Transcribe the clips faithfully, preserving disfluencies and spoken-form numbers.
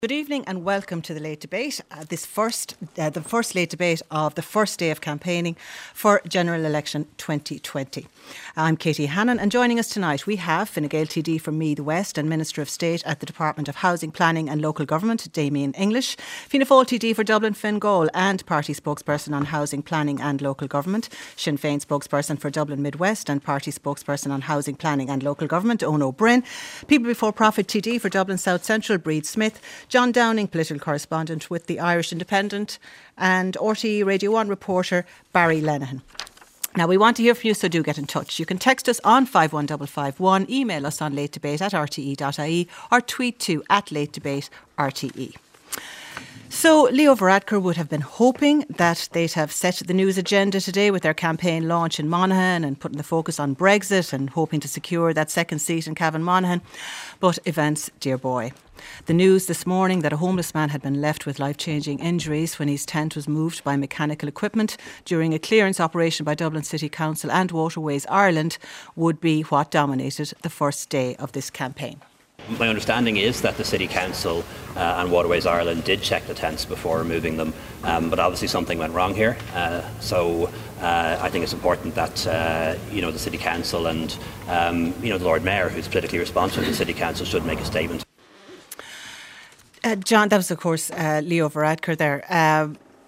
Good evening and welcome to the Late Debate. Uh, this first, uh, the first Late Debate of the first day of campaigning for General Election twenty twenty. I'm Katie Hannon, and joining us tonight we have Fine Gael T D from Meath West and Minister of State at the Department of Housing, Planning and Local Government, Damien English, Fianna Fáil T D for Dublin, Finn Gael, and Party Spokesperson on Housing, Planning and Local Government, Sinn Féin Spokesperson for Dublin Mid West and Party Spokesperson on Housing, Planning and Local Government, Eoin Ó Broin, People Before Profit T D for Dublin South Central, Breed Smith, John Downing, political correspondent with the Irish Independent, and R T E Radio one reporter Barry Lenihan. Now, we want to hear from you, so do get in touch. You can text us on five one five five one, email us on latedebate at r t e dot i e, or tweet to at latedebate R T E. So Leo Varadkar would have been hoping that they'd have set the news agenda today with their campaign launch in Monaghan and putting the focus on Brexit and hoping to secure that second seat in Cavan Monaghan. But events, dear boy. The news this morning that a homeless man had been left with life-changing injuries when his tent was moved by mechanical equipment during a clearance operation by Dublin City Council and Waterways Ireland would be what dominated the first day of this campaign. My understanding is that the City Council uh, and Waterways Ireland did check the tents before removing them, um, but obviously something went wrong here. Uh, so uh, I think it's important that uh, you know the City Council and um, you know the Lord Mayor, who's politically responsible to the City Council, should make a statement. Uh, John, that was of course uh, Leo Varadkar there. Uh,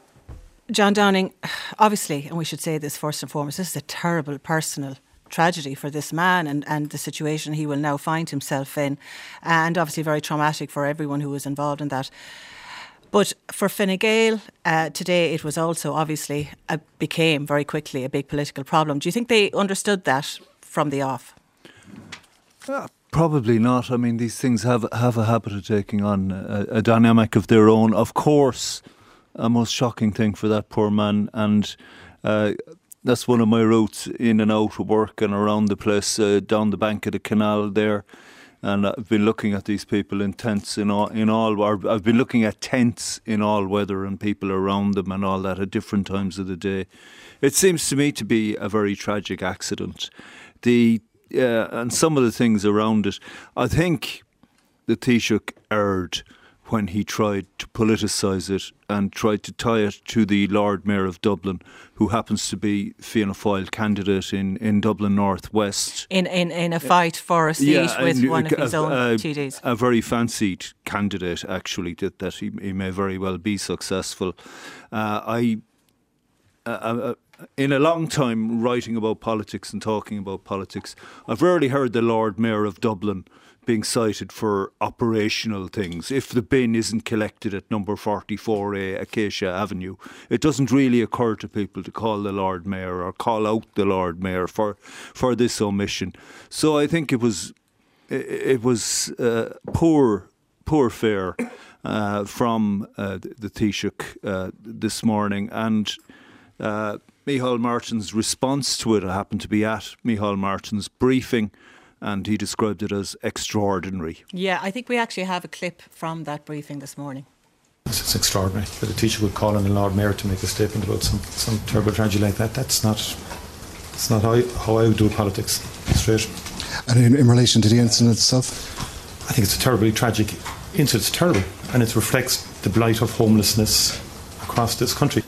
John Downing, obviously, and we should say this first and foremost, this is a terrible personal tragedy for this man and, and the situation he will now find himself in, and obviously very traumatic for everyone who was involved in that. But for Fine Gael, uh, today it was also obviously a, became very quickly a big political problem. Do you think they understood that from the off? Uh, probably not. I mean, these things have have a habit of taking on a, a dynamic of their own. Of course, a most shocking thing for that poor man, and uh, that's one of my routes in and out of work and around the place, uh, down the bank of the canal there. And I've been looking at these people in tents in all, in all, or I've been looking at tents in all weather and people around them and all that at different times of the day. It seems to me to be a very tragic accident. The uh, and some of the things around it, I think the Taoiseach erred when he tried to politicise it and tried to tie it to the Lord Mayor of Dublin, who happens to be Fianna Fáil candidate in, in Dublin North West. In, in in a fight for a seat yeah, with and, one of his a, own a, T Ds. A very fancied candidate, actually, that, that he, he may very well be successful. Uh, I, uh, uh, in a long time writing about politics and talking about politics, I've rarely heard the Lord Mayor of Dublin being cited for operational things. If the bin isn't collected at number forty-four A Acacia Avenue, it doesn't really occur to people to call the Lord Mayor or call out the Lord Mayor for for this omission. So I think it was it, it was uh, poor poor fare uh, from uh, the, the Taoiseach uh, this morning, and uh, Micheál Martin's response to it. I happened to be at Micheál Martin's briefing, and he described it as extraordinary. Yeah, I think we actually have a clip from that briefing this morning. It's extraordinary that a teacher would call on the Lord Mayor to make a statement about some, some terrible tragedy like that. That's not that's not how I, how I would do politics, straight. And in, in relation to the incident itself? I think it's a terribly tragic incident. It's terrible, and it reflects the blight of homelessness across this country.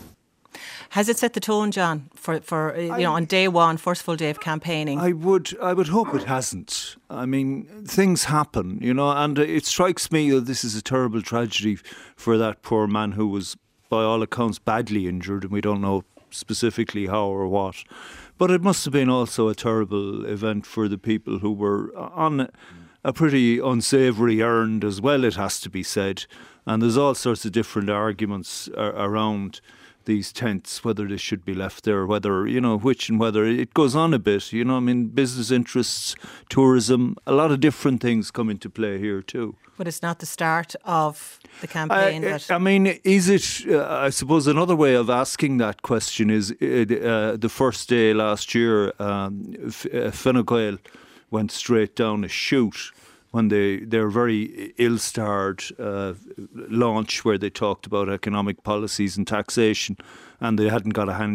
Has it set the tone, John, for, for you I, know, on day one, first full day of campaigning? I would I would hope it hasn't. I mean, things happen, you know, and it strikes me that this is a terrible tragedy for that poor man who was, by all accounts, badly injured, and we don't know specifically how or what. But it must have been also a terrible event for the people who were on a pretty unsavoury errand as well, it has to be said. And there's all sorts of different arguments around these tents, whether they should be left there, whether, you know, which and whether. It goes on a bit, you know, I mean, business interests, tourism, a lot of different things come into play here too. But it's not the start of the campaign. I, that I mean, is it, uh, I suppose another way of asking that question is uh, the first day last year, um, Fine Gael went straight down a chute when they, their very ill-starred uh, launch where they talked about economic policies and taxation, and they hadn't got a hand, they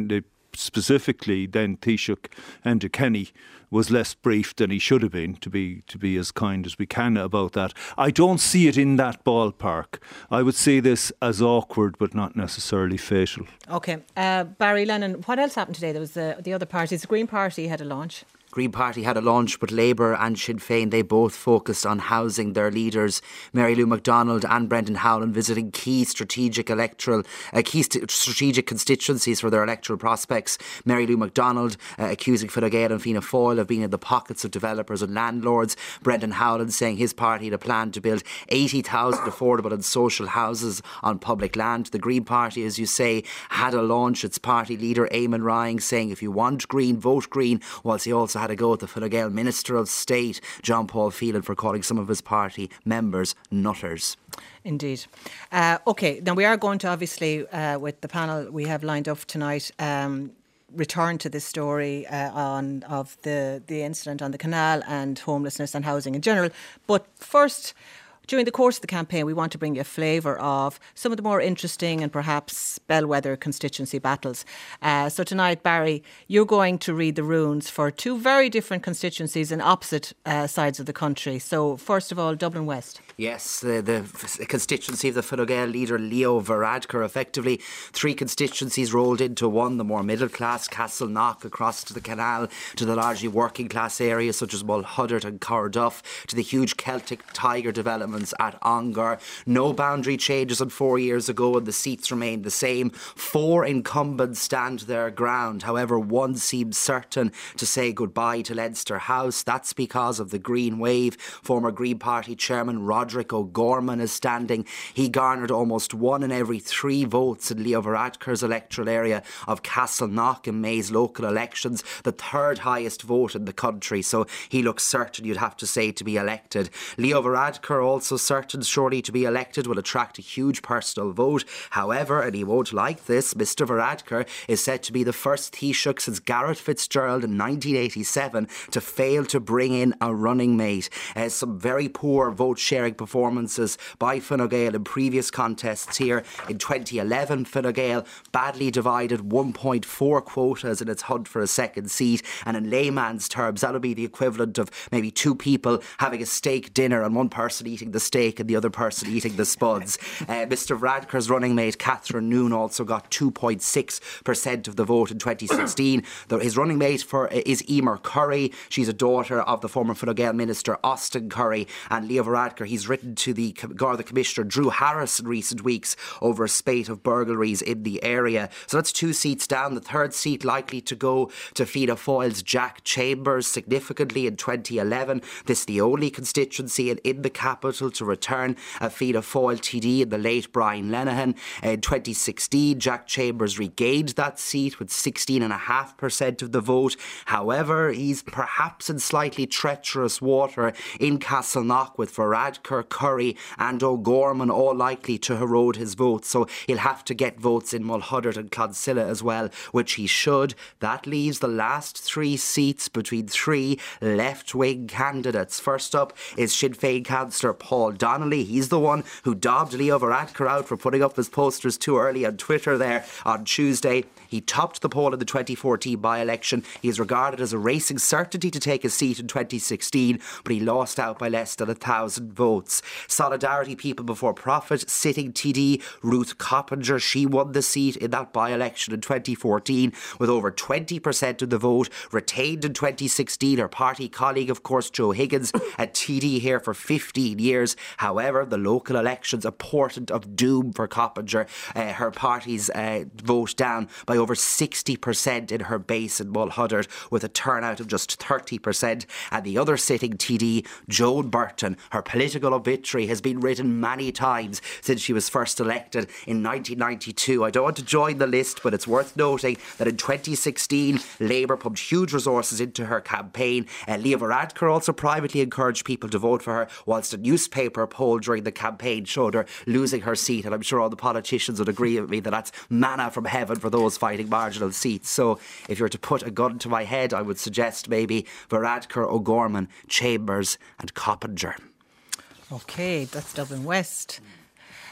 specifically then Taoiseach Enda Kenny was less briefed than he should have been, to be to be as kind as we can about that. I don't see it in that ballpark. I would see this as awkward but not necessarily fatal. OK. Uh, Barry Lennon, what else happened today? There was the, the other parties. The Green Party had a launch. Green Party had a launch, but Labour and Sinn Féin, they both focused on housing their leaders. Mary Lou McDonald and Brendan Howlin visiting key strategic electoral, uh, key st- strategic constituencies for their electoral prospects. Mary Lou McDonald uh, accusing Fine Gael and Fianna Fáil of being in the pockets of developers and landlords. Brendan Howlin saying his party had a plan to build eighty thousand affordable and social houses on public land. The Green Party, as you say, had a launch. Its party leader Eamon Ryan saying if you want Green, vote Green, whilst he also had a go at the Fine Gael Minister of State, John Paul Phelan, for calling some of his party members nutters. Indeed. Uh, OK, now we are going to obviously, uh, with the panel we have lined up tonight, um, return to this story uh, on of the, the incident on the canal and homelessness and housing in general. But first, during the course of the campaign, we want to bring you a flavour of some of the more interesting and perhaps bellwether constituency battles. Uh, so tonight, Barry, you're going to read the runes for two very different constituencies in opposite uh, sides of the country. So first of all, Dublin West. Yes, the, the constituency of the Fine Gael leader Leo Varadkar. Effectively, three constituencies rolled into one. The more middle class Castleknock across to the canal, to the largely working class areas such as Mulhuddart and Carduff, to the huge Celtic Tiger developments at Ongar. No boundary changes on four years ago and the seats remain the same. Four incumbents stand their ground. However, one seems certain to say goodbye to Leinster House. That's because of the Green Wave. Former Green Party chairman Roderick O'Gorman is standing. He garnered almost one in every three votes in Leo Varadkar's electoral area of Castleknock in May's local elections, the third highest vote in the country. So he looks certain, you'd have to say, to be elected. Leo Varadkar also certain surely to be elected will attract a huge personal vote. However, and he won't like this, Mister Varadkar is said to be the first Taoiseach since Garrett Fitzgerald in nineteen eighty-seven to fail to bring in a running mate. Uh, some very poor vote sharing performances by Fine Gael in previous contests here. In twenty eleven, Fine Gael badly divided one point four quotas in its hunt for a second seat, and in layman's terms that'll be the equivalent of maybe two people having a steak dinner and one person eating the steak and the other person eating the spuds. Uh, Mister Varadkar's running mate Catherine Noone also got two point six percent of the vote in twenty sixteen. His running mate for is Emer Curry. She's a daughter of the former Fine Gael minister Austin Curry. And Leo Varadkar, he's written to the Garda Commissioner Drew Harris in recent weeks over a spate of burglaries in the area. So that's two seats down. The third seat likely to go to Fianna Fáil's Jack Chambers. Significantly in twenty eleven, this is the only constituency in, in the capital to return a Fianna Fáil T D in the late Brian Lenihan. In twenty sixteen, Jack Chambers regained that seat with sixteen point five percent of the vote. However, he's perhaps in slightly treacherous water in Castleknock with Varadkar, Curry and O'Gorman all likely to erode his vote. So he'll have to get votes in Mulhuddart and Clonsilla as well, which he should. That leaves the last three seats between three left-wing candidates. First up is Sinn Féin councillor Paul Donnelly. He's the one who dobbed Leo Varadkar out for putting up his posters too early on Twitter there on Tuesday. He topped the poll in the twenty fourteen by-election. He is regarded as a racing certainty to take a seat in twenty sixteen, but he lost out by less than a thousand votes. Solidarity People Before Profit sitting T D Ruth Coppinger, she won the seat in that by-election in twenty fourteen with over twenty percent of the vote. Retained in twenty sixteen, her party colleague, of course, Joe Higgins, a T D here for fifteen years. However, the local elections a portent of doom for Coppinger. Uh, her party's uh, vote down by over sixty percent in her base in Mulhuddart with a turnout of just thirty percent. And the other sitting T D, Joan Burton, her political obituary has been written many times since she was first elected in nineteen ninety-two. I don't want to join the list, but it's worth noting that in twenty sixteen, Labour pumped huge resources into her campaign. Uh, Leo Varadkar also privately encouraged people to vote for her, whilst a newspaper poll during the campaign showed her losing her seat. And I'm sure all the politicians would agree with me that that's manna from heaven for those fighting marginal seats. So if you were to put a gun to my head, I would suggest maybe Varadkar, O'Gorman, Chambers and Coppinger. OK, that's Dublin West.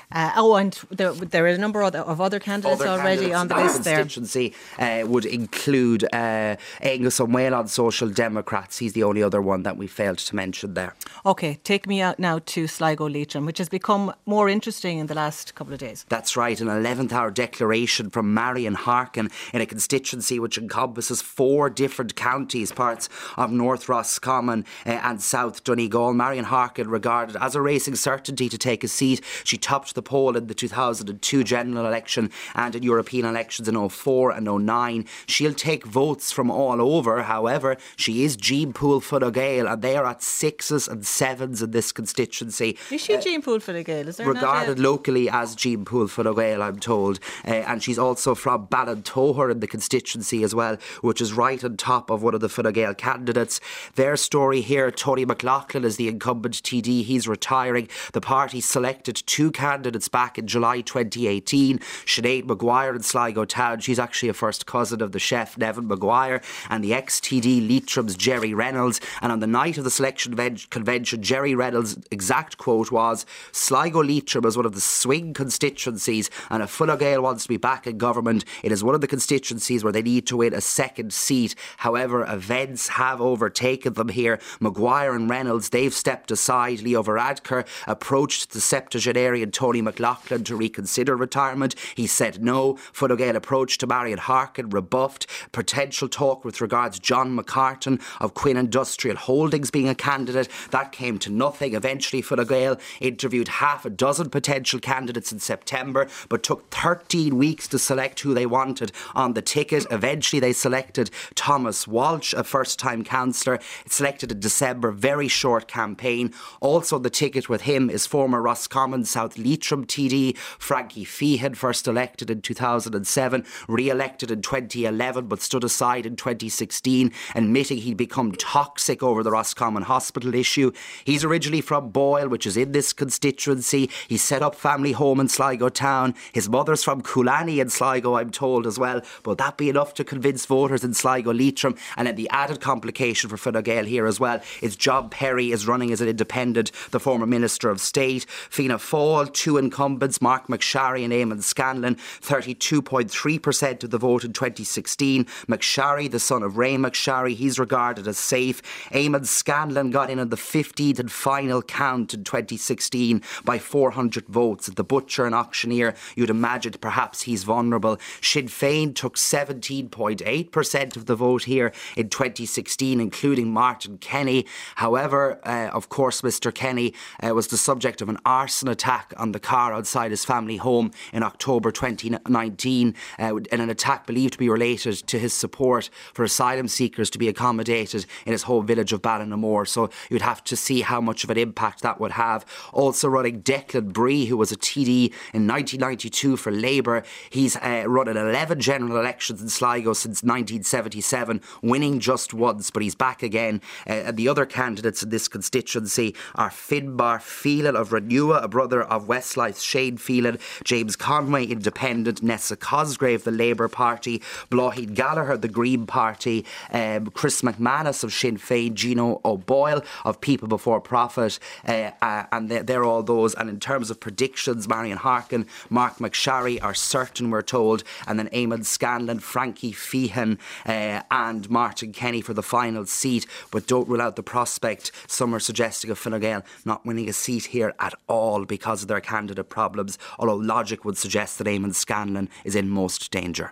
Uh, oh, and there, there are a number of other, of other candidates Other already candidates on the in list there. constituency uh, would include uh, Angus O'Mwell, Social Democrats. He's the only other one that we failed to mention there. OK, take me out now to Sligo Leitrim, which has become more interesting in the last couple of days. That's right, an eleventh hour declaration from Marion Harkin in a constituency which encompasses four different counties, parts of North Roscommon uh, and South Donegal. Marion Harkin, regarded as a racing certainty to take a seat. She topped the poll in the two thousand two general election and in European elections in oh four and oh nine. She'll take votes from all over. However, she is Jean Poole Fine Gael, and they are at sixes and sevens in this constituency. Is she uh, Jean Poole Fine Gael? Is there regarded locally as Jean Poole Fine Gael, I'm told. Uh, and she's also from Ballintoher in the constituency as well, which is right on top of one of the Fine Gael candidates. Their story here, Tony McLaughlin is the incumbent T D. He's retiring. The party selected two candidates back in July twenty eighteen. Sinead Maguire in Sligo Town. She's actually a first cousin of the chef Nevin Maguire, and the ex-T D Leitrim's Jerry Reynolds. And on the night of the selection convention, Jerry Reynolds' exact quote was, "Sligo Leitrim is one of the swing constituencies, and if Fine Gael wants to be back in government, it is one of the constituencies where they need to win a second seat." However, events have overtaken them here. Maguire and Reynolds, they've stepped aside. Leo Varadkar approached the septuagenarian Tony McLaughlin to reconsider retirement. He said no. Fine Gael approach to Marion Harkin rebuffed. Potential talk with regards John McCartan of Quinn Industrial Holdings being a candidate. That came to nothing. Eventually Fine Gael interviewed half a dozen potential candidates in September, but took thirteen weeks to select who they wanted on the ticket. Eventually they selected Thomas Walsh, a first-time councillor. Selected in December, very short campaign. Also on the ticket with him is former Roscommon South Leitrim T D Frankie Feehan, first elected in two thousand seven, re-elected in twenty eleven but stood aside in twenty sixteen, admitting he'd become toxic over the Roscommon Hospital issue. He's originally from Boyle, which is in this constituency. He set up family home in Sligo Town. His mother's from Coolani in Sligo, I'm told as well. But that be enough to convince voters in Sligo Leitrim. And then the added complication for Fine Gael here as well is John Perry is running as an independent, the former Minister of State. Fianna Fáil, two incumbents, Mark McSharry and Eamon Scanlon, thirty-two point three percent of the vote in twenty sixteen. McSharry, the son of Ray McSharry, he's regarded as safe. Eamon Scanlon got in on the fifteenth and final count in twenty sixteen by four hundred votes. At the butcher and auctioneer, you'd imagine perhaps he's vulnerable. Sinn Féin took seventeen point eight percent of the vote here in twenty sixteen, including Martin Kenny. However, uh, of course, Mr Kenny uh, was the subject of an arson attack on the car outside his family home in October twenty nineteen, uh, and an attack believed to be related to his support for asylum seekers to be accommodated in his home village of Ballinamore. So you'd have to see how much of an impact that would have. Also running Declan Bree, who was a T D in nineteen ninety-two for Labour. He's uh, run in eleven general elections in Sligo since nineteen seventy-seven, winning just once, but he's back again. Uh, and the other candidates in this constituency are Finbar Phelan of Renua, a brother of Westlife's Shane Phelan, James Conway, Independent, Nessa Cosgrave, the Labour Party, Blauheed Gallagher, the Green Party, um, Chris McManus of Sinn Féin, Gino O'Boyle of People Before Profit, uh, uh, and they're, they're all those. And in terms of predictions, Marion Harkin, Mark McSharry are certain, we're told, and then Eamon Scanlon, Frankie Feehan uh, and Martin Kenny for the final seat, but don't rule out the prospect. Some are suggesting of Fine Gael not winning a seat here at all because of their candidate problems, although logic would suggest that Eamon Scanlon is in most danger.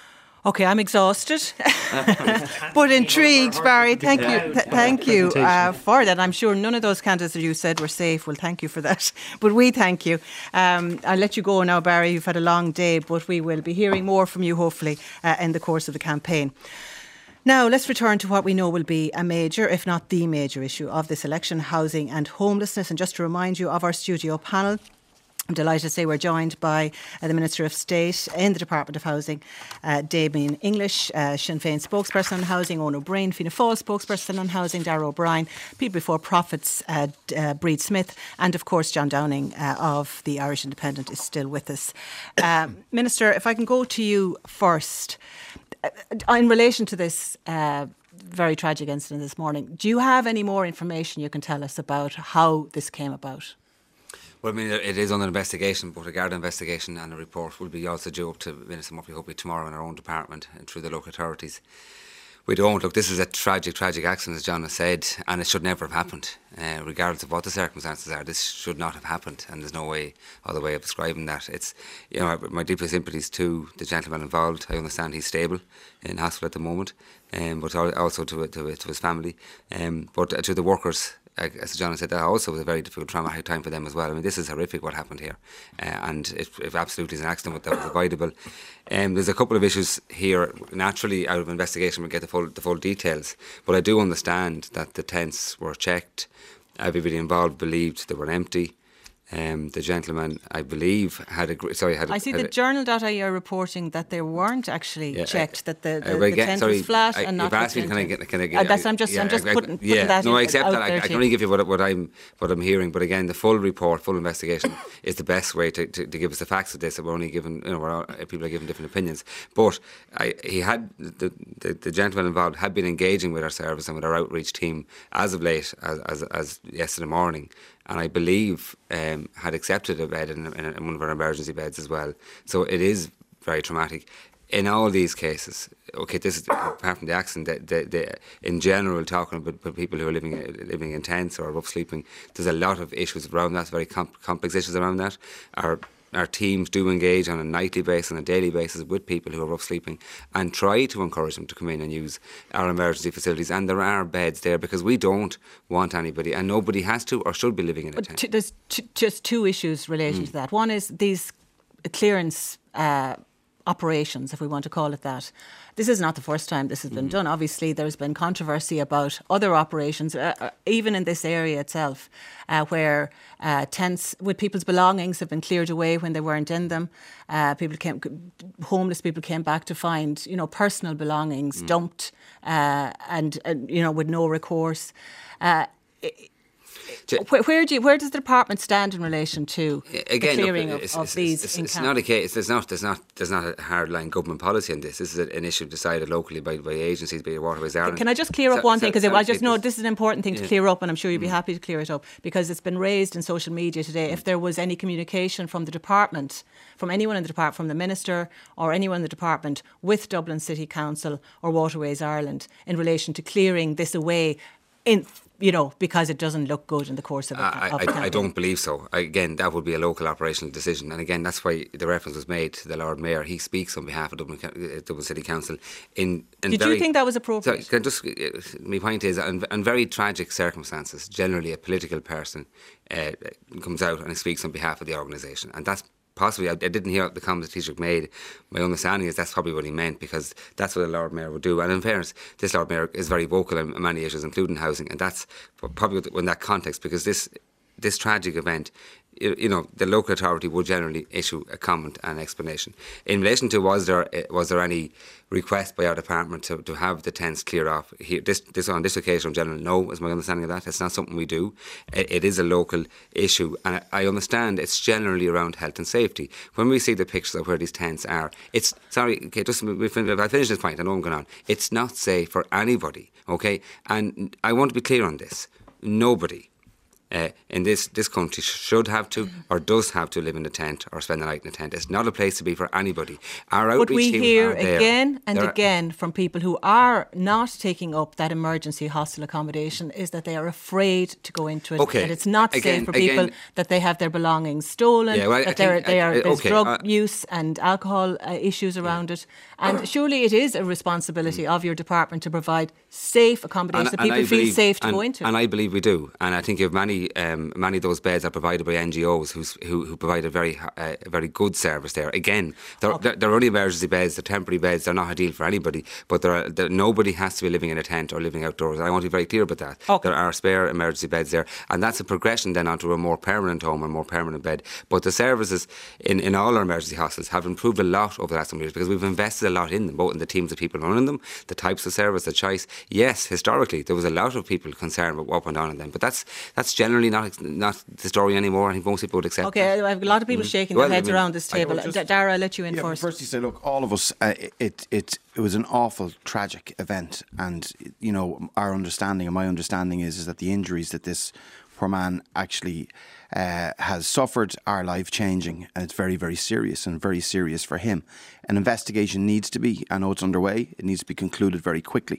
OK, I'm exhausted, but intrigued, Barry. Thank you, th- thank you uh, for that. I'm sure none of those candidates that you said were safe. Well, thank you for that. But we thank you. Um, I'll let you go now, Barry. You've had a long day, but we will be hearing more from you, hopefully, uh, in the course of the campaign. Now, let's return to what we know will be a major, if not the major issue of this election, housing and homelessness. And just to remind you of our studio panel, I'm delighted to say we're joined by uh, the Minister of State in the Department of Housing, uh, Damien English, uh, Sinn Féin spokesperson on housing, Owen O'Brien, Fianna Fáil spokesperson on housing, Darragh O'Brien, People Before Profits, uh, uh, Breed Smith, and of course John Downing uh, of the Irish Independent is still with us. Uh, Minister, if I can go to you first, uh, in relation to this uh, very tragic incident this morning, do you have any more information you can tell us about how this came about? Well, I mean, it is under investigation, but a Garda investigation and a report will be also due up to Minister Murphy hopefully tomorrow in our own department and through the local authorities. We don't. Look, this is a tragic, tragic accident, as John has said, and it should never have happened. Uh, regardless of what the circumstances are, this should not have happened, and there's no way, other way of describing that. It's, you know, my deepest sympathies to the gentleman involved. I understand he's stable in hospital at the moment, um, but also to, to, to his family, um, but to the workers. As John said, that also was a very difficult, traumatic time for them as well. I mean, this is horrific what happened here, uh, and it, it absolutely is an accident that was avoidable. Um, there's a couple of issues here. Naturally, out of investigation, we'll get the full the full details. But I do understand that the tents were checked. Everybody involved believed they were empty. Um, the gentleman, I believe, had a sorry. Had I see had the a, journal dot I E are reporting that they weren't actually yeah, checked. I, that the, the, I, the get, tent sorry, was flat I, and not. You've asked me, can I get? Can I get? Uh, that's I'm just yeah, I'm just I, putting, I, putting yeah, that. No, in, I accept out that. I, I can only give you what, what I'm what I'm hearing. But again, the full report, full investigation, is the best way to, to, to give us the facts of this. We're only given, you know, we're all, people are giving different opinions. But I, he had the, the the gentleman involved had been engaging with our service and with our outreach team as of late, as as, as yesterday morning. And I believe um, had accepted a bed in, in, in one of our emergency beds as well. So it is very traumatic. In all these cases, okay, this is apart from the accident, the, the, the, in general, talking about, about people who are living living in tents or rough sleeping, there's a lot of issues around that, very comp- complex issues around that. Our Our teams do engage on a nightly basis, on a daily basis with people who are rough sleeping and try to encourage them to come in and use our emergency facilities. And there are beds there because we don't want anybody, and nobody has to or should be living in a tent. T- there's t- just two issues related mm. to that. One is these clearance uh, operations, if we want to call it that. This is not the first time this has been mm. done. Obviously, there's been controversy about other operations, uh, even in this area itself, uh, where uh, tents with people's belongings have been cleared away when they weren't in them. Uh, people came, homeless people came back to find, you know, personal belongings mm. dumped, uh, and, and you know, with no recourse. Uh, it, Where, where do you, where does the department stand in relation to Again, the clearing look, of, it's, of it's, these? It's, it's not a case. There's not. There's not. There's not a hardline government policy on this. This is an issue decided locally by, by agencies, by Waterways Ireland. Can I just clear up so, one so, thing? Because so, I just know this is an important thing yeah. to clear up, and I'm sure you'd be mm. happy to clear it up because it's been raised in social media today. If there was any communication from the department, from anyone in the department, from the minister or anyone in the department with Dublin City Council or Waterways Ireland in relation to clearing this away, in. You know, because it doesn't look good in the course of a, I, of a I, I don't believe so. Again, that would be a local operational decision. And again, that's why the reference was made to the Lord Mayor. He speaks on behalf of Dublin, uh, Dublin City Council. In, in Did very, you think that was appropriate? So, can just, uh, my point is, in, in very tragic circumstances, generally a political person uh, comes out and speaks on behalf of the organisation. And that's possibly, I, I didn't hear the comments the Taoiseach made. My understanding is that's probably what he meant because that's what the Lord Mayor would do. And in fairness, this Lord Mayor is very vocal on many issues, including housing, and that's probably in that context because this this tragic event, you, you know, the local authority would generally issue a comment and explanation. In relation to was there was there any request by our department to, to have the tents cleared off? Here, this, this on this occasion, in general, no, is my understanding of that. It's not something we do. It, it is a local issue, and I, I understand it's generally around health and safety. When we see the pictures of where these tents are, it's sorry, okay, just we fin- I finish this point. I know I'm going on. It's not safe for anybody, okay? And I want to be clear on this. Nobody. Uh, in this, this country should have to or does have to live in a tent or spend the night in a tent. It's not a place to be for anybody. Our outreach But we teams hear are there. again and There again from people who are not taking up that emergency hostel accommodation is that they are afraid to go into it. Okay. That it's not Again- safe for people, again- that they have their belongings stolen, Yeah, well, I that they're, think- they are, I- I- there's okay, drug uh, use and alcohol uh, issues around it. And surely it is a responsibility of your department to provide safe accommodation so people I feel believe- safe to and, go into. And I believe we do. And I think you have many, um, many of those beds are provided by N G Os who's, who who provide a very uh, a very good service there. Again, they're, Okay. they're, they're only emergency beds, they're temporary beds, they're not ideal for anybody. But there are, there, nobody has to be living in a tent or living outdoors. I want to be very clear about that. Okay. There are spare emergency beds there. And that's a progression then onto a more permanent home, a more permanent bed. But the services in, in all our emergency hostels have improved a lot over the last number of years because we've invested a lot in them, both in the teams of people running them, the types of service, the choice. Yes, historically, there was a lot of people concerned about what went on in them. But that's that's generally not not the story anymore. I think most people would accept Okay, that. I have a lot of people shaking Well, their heads I mean, around this I know, table. just- D- Dara, I'll let you in Yeah, but first. first you say, look, all of us, uh, it, it it was an awful, tragic event, and you know our understanding and my understanding is is that the injuries that this poor man actually uh, has suffered, are life-changing, and it's very, very serious and very serious for him. An investigation needs to be, I know it's underway, it needs to be concluded very quickly.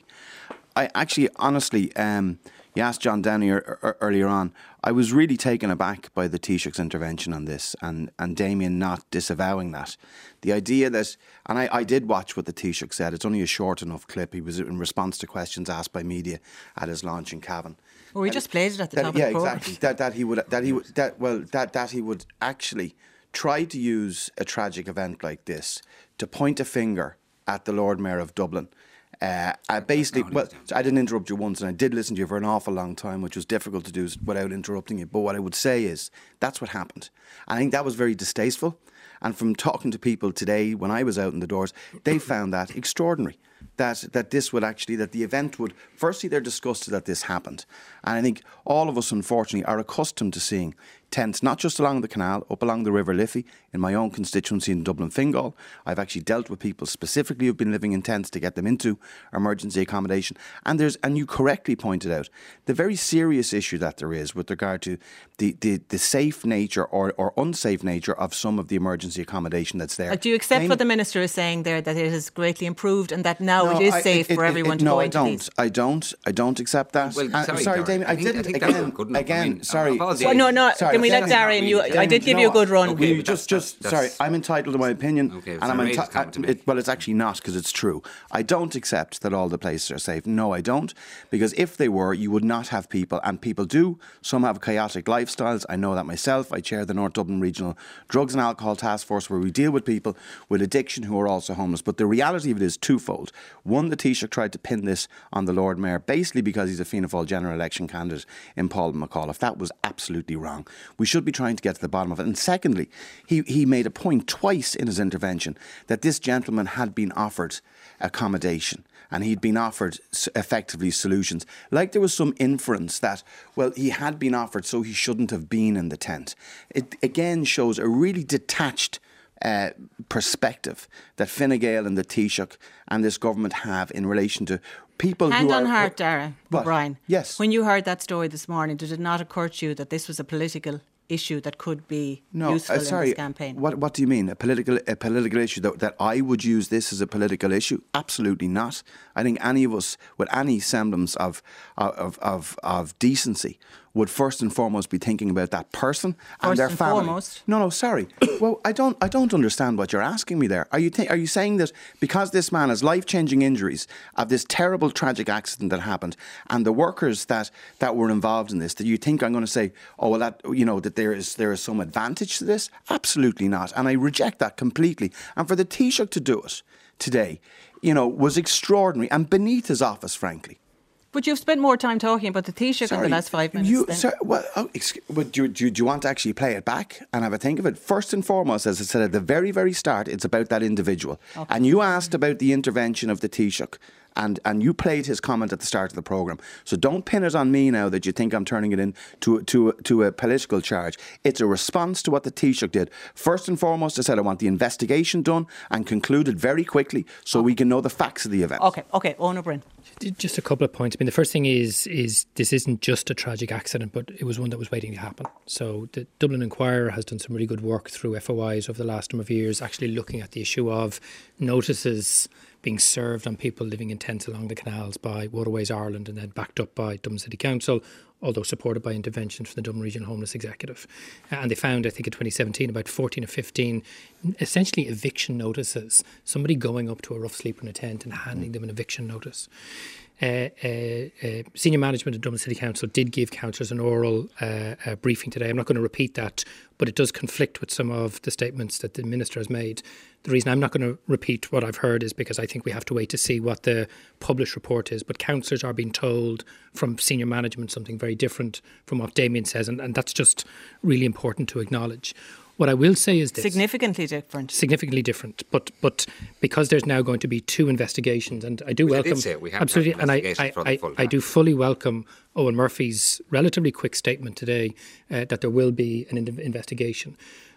I actually, honestly, um, you asked John Downey er, er, earlier on, I was really taken aback by the Taoiseach's intervention on this and, and Damien not disavowing that. The idea that, and I, I did watch what the Taoiseach said, it's only a short enough clip. He was in response to questions asked by media at his launch in Cavan. Well, we just played it at the that, top yeah, of the programme. exactly. That, that he would, that he would, that, well, that, that he would actually try to use a tragic event like this to point a finger at the Lord Mayor of Dublin. Uh, I basically, well, I didn't interrupt you once, and I did listen to you for an awful long time, which was difficult to do without interrupting you. But what I would say is that's what happened. I think that was very distasteful. And from talking to people today, when I was out in the doors, they found that extraordinary. That that this would actually, that the event would, firstly, they're disgusted that this happened. And I think all of us, unfortunately, are accustomed to seeing tents, not just along the canal, up along the River Liffey, in my own constituency in Dublin Fingal. I've actually dealt with people specifically who've been living in tents to get them into emergency accommodation. And there's, and you correctly pointed out, the very serious issue that there is with regard to the, the, the safe nature or, or unsafe nature of some of the emergency accommodation that's there. Uh, do you accept Name, what the Minister is saying there, that it has greatly improved and that now no, it is I, safe it, for it, everyone it, to no, go I into don't. these? I don't. I don't accept that. Well, uh, sorry, sorry Darren, Damien. I, I think- didn't I think again. that's good enough. Again, I mean, sorry. apologies. Well, no, no. Sorry, can we let Damien, Darren? You, Damien, I did you give know you a what? good run. Okay, You but just, that's- just that's- sorry. I'm entitled to my opinion, Okay, it's and an I'm outrageous enti- comment to I- make. it, well, it's actually not because it's true. I don't accept that all the places are safe. No, I don't, because if they were, you would not have people, and people do. Some have chaotic lifestyles. I know that myself. I chair the North Dublin Regional Drugs and Alcohol Task Force, where we deal with people with addiction who are also homeless. But the reality of it is twofold. One, the Taoiseach tried to pin this on the Lord Mayor, basically because he's a Fianna Fáil general election candidate in Paul McAuliffe. That was absolutely wrong. We should be trying to get to the bottom of it. And secondly, he, he made a point twice in his intervention that this gentleman had been offered accommodation and he'd been offered effectively solutions. Like there was some inference that, well, he had been offered, so he shouldn't have been in the tent. It again shows a really detached uh, perspective that Fine Gael and the Taoiseach and this government have in relation to people Hand who on are... heart, Dara O'Brien. Yes. When you heard that story this morning, did it not occur to you that this was a political issue that could be No, useful uh, sorry. in this campaign? What What do you mean? A political a political issue that that I would use this as a political issue? Absolutely not. I think any of us with any semblance of of of, of decency would first and foremost be thinking about that person and First their and family. foremost? No, no, sorry. Well, I don't I don't understand what you're asking me there. Are you th- are you saying that because this man has life-changing injuries of this terrible tragic accident that happened and the workers that that were involved in this, that you think I'm going to say, oh well, that you know that there is there is some advantage to this? Absolutely not, and I reject that completely. And for the Taoiseach to do it today, you know, was extraordinary and beneath his office, frankly. But you've spent more time talking about the Taoiseach in the last five minutes. You, then. sir, well, oh, excuse, but do, do, do you want to actually play it back and have a think of it? First and foremost, as I said at the very, very start, it's about that individual. Okay. And you asked about the intervention of the Taoiseach. And and you played his comment at the start of the programme. So don't pin it on me now that you think I'm turning it into to, to a political charge. It's a response to what the Taoiseach did. First and foremost, I said I want the investigation done and concluded very quickly so we can know the facts of the event. OK, OK, Eoin Ó Broin. Just a couple of points. I mean, the first thing is is this isn't just a tragic accident, but it was one that was waiting to happen. So the Dublin Inquirer has done some really good work through F O Is over the last number of years, actually looking at the issue of notices being served on people living in tents along the canals by Waterways Ireland and then backed up by Dublin City Council, although supported by interventions from the Dublin Regional Homeless Executive. And they found, I think in twenty seventeen, about fourteen or fifteen essentially eviction notices, somebody going up to a rough sleeper in a tent and handing them an eviction notice. Uh, uh, uh, senior management of Dublin City Council did give councillors an oral uh, uh, briefing today. I'm not going to repeat that, but it does conflict with some of the statements that the Minister has made. The reason I'm not going to repeat what I've heard is because I think we have to wait to see what the published report is. But councillors are being told from senior management something very different from what Damien says, and, and that's just really important to acknowledge. What I will say is this. Significantly different. Significantly different. But but because there's now going to be two investigations, and I do Which welcome... I did say we have absolutely, to have and I, investigation I, for the I, full I do fully welcome Owen Murphy's relatively quick statement today uh, that there will be an in- investigation.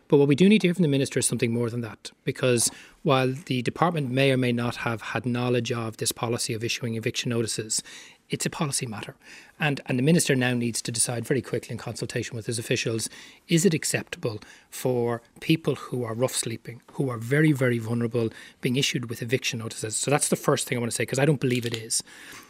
But what we do need to hear from the Minister is something more than that, because while the department may or may not have had knowledge of this policy of issuing eviction notices, it's a policy matter. And, and the Minister now needs to decide very quickly in consultation with his officials, is it acceptable for people who are rough sleeping, who are very, very vulnerable, being issued with eviction notices? So that's the first thing I want to say, because I don't believe it is.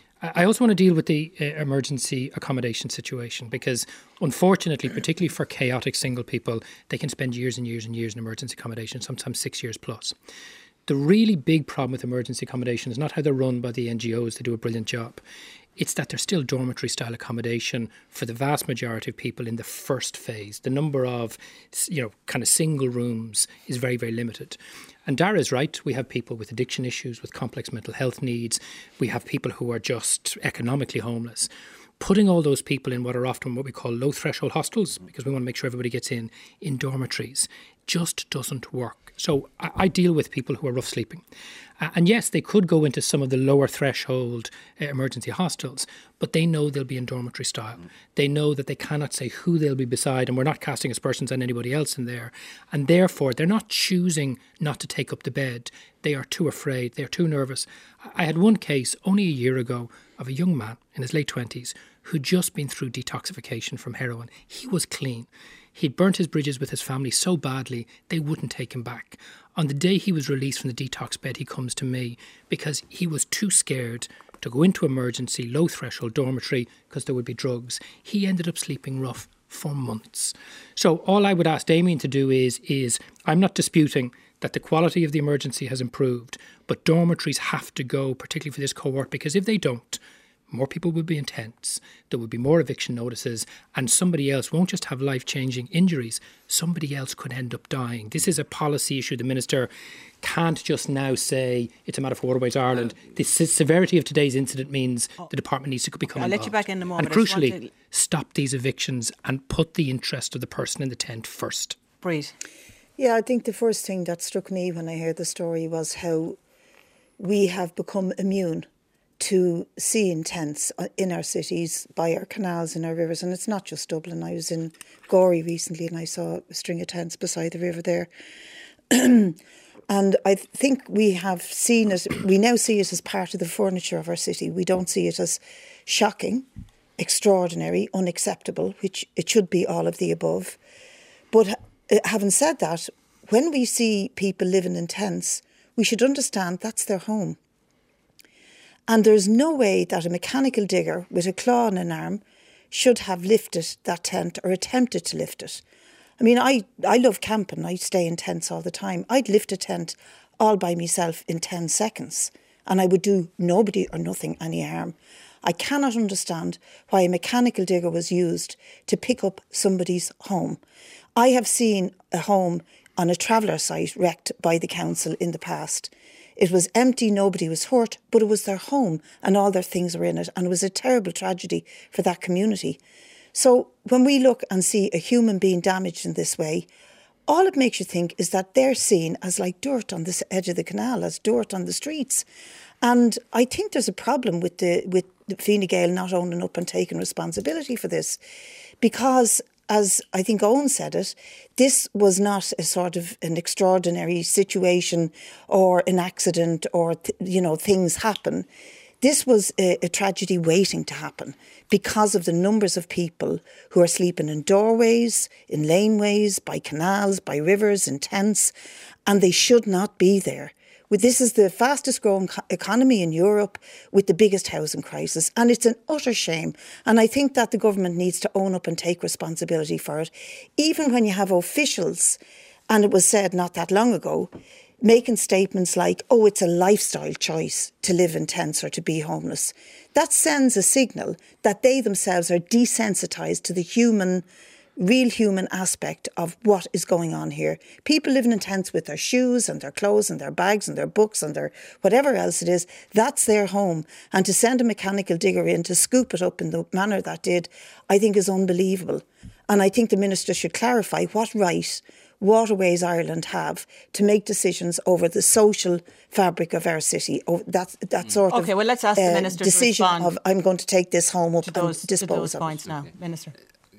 I also want to deal with the uh, emergency accommodation situation, because unfortunately, particularly for chaotic single people, they can spend years and years and years in emergency accommodation, sometimes six years plus. The really big problem with emergency accommodation is not how they're run by the N G Os, they do a brilliant job. It's that they're still dormitory style accommodation for the vast majority of people in the first phase. The number of, you know, kind of single rooms is very, very limited. And Dara is right. We have people with addiction issues, with complex mental health needs. We have people who are just economically homeless. Putting all those people in what are often what we call low threshold hostels, because we want to make sure everybody gets in, in dormitories, just doesn't work. So I, I deal with people who are rough sleeping. Uh, and yes, they could go into some of the lower threshold uh, emergency hostels, but they know they'll be in dormitory style. Mm. They know that they cannot say who they'll be beside, and we're not casting aspersions on anybody else in there. And therefore, they're not choosing not to take up the bed. They are too afraid. They're too nervous. I had one case only a year ago of a young man in his late twenties who'd just been through detoxification from heroin. He was clean. He'd burnt his bridges with his family so badly, they wouldn't take him back. On the day he was released from the detox bed, he comes to me because he was too scared to go into emergency, low threshold dormitory because there would be drugs. He ended up sleeping rough for months. So all I would ask Damien to do is, is I'm not disputing that the quality of the emergency has improved, but dormitories have to go, particularly for this cohort, because if they don't, more people will be in tents, there will be more eviction notices, and somebody else won't just have life-changing injuries, somebody else could end up dying. This is a policy issue. The Minister can't just now say it's a matter for Waterways Ireland. The severity of today's incident means the department needs to become I'll involved. let you back in a moment. And crucially, to... stop these evictions and put the interest of the person in the tent first. Breed. Yeah, I think the first thing that struck me when I heard the story was how we have become immune to seeing tents in our cities, by our canals and our rivers. And it's not just Dublin. I was in Gorey recently and I saw a string of tents beside the river there. And I think we have seen it, we now see it as part of the furniture of our city. We don't see it as shocking, extraordinary, unacceptable, which it should be all of the above. But having said that, when we see people living in tents, we should understand that's their home. And there's no way that a mechanical digger with a claw and an arm should have lifted that tent or attempted to lift it. I mean, I, I love camping. I stay in tents all the time. I'd lift a tent all by myself in ten seconds and I would do nobody or nothing any harm. I cannot understand why a mechanical digger was used to pick up somebody's home. I have seen a home on a traveller site wrecked by the council in the past. It was empty, nobody was hurt, but it was their home and all their things were in it. And it was a terrible tragedy for that community. So when we look and see a human being damaged in this way, all it makes you think is that they're seen as like dirt on the edge of the canal, as dirt on the streets. And I think there's a problem with the with Fine Gael not owning up and taking responsibility for this, because as I think Owen said it, this was not a sort of an extraordinary situation or an accident or, th- you know, things happen. This was a, a tragedy waiting to happen because of the numbers of people who are sleeping in doorways, in laneways, by canals, by rivers, in tents, and they should not be there. This is the fastest growing economy in Europe with the biggest housing crisis, and it's an utter shame. And I think that the government needs to own up and take responsibility for it. Even when you have officials, and it was said not that long ago, making statements like, oh, it's a lifestyle choice to live in tents or to be homeless. That sends a signal that they themselves are desensitised to the human real human aspect of what is going on here. People living in tents with their shoes and their clothes and their bags and their books and their whatever else it is, that's their home. And to send a mechanical digger in to scoop it up in the manner that did, I think is unbelievable. And I think the Minister should clarify what right Waterways Ireland have to make decisions over the social fabric of our city. Oh, that, that sort okay, of okay, well, let's ask uh, the Minister decision to respond of I'm going to take this home up to those, and dispose to those of points it. now. Minister.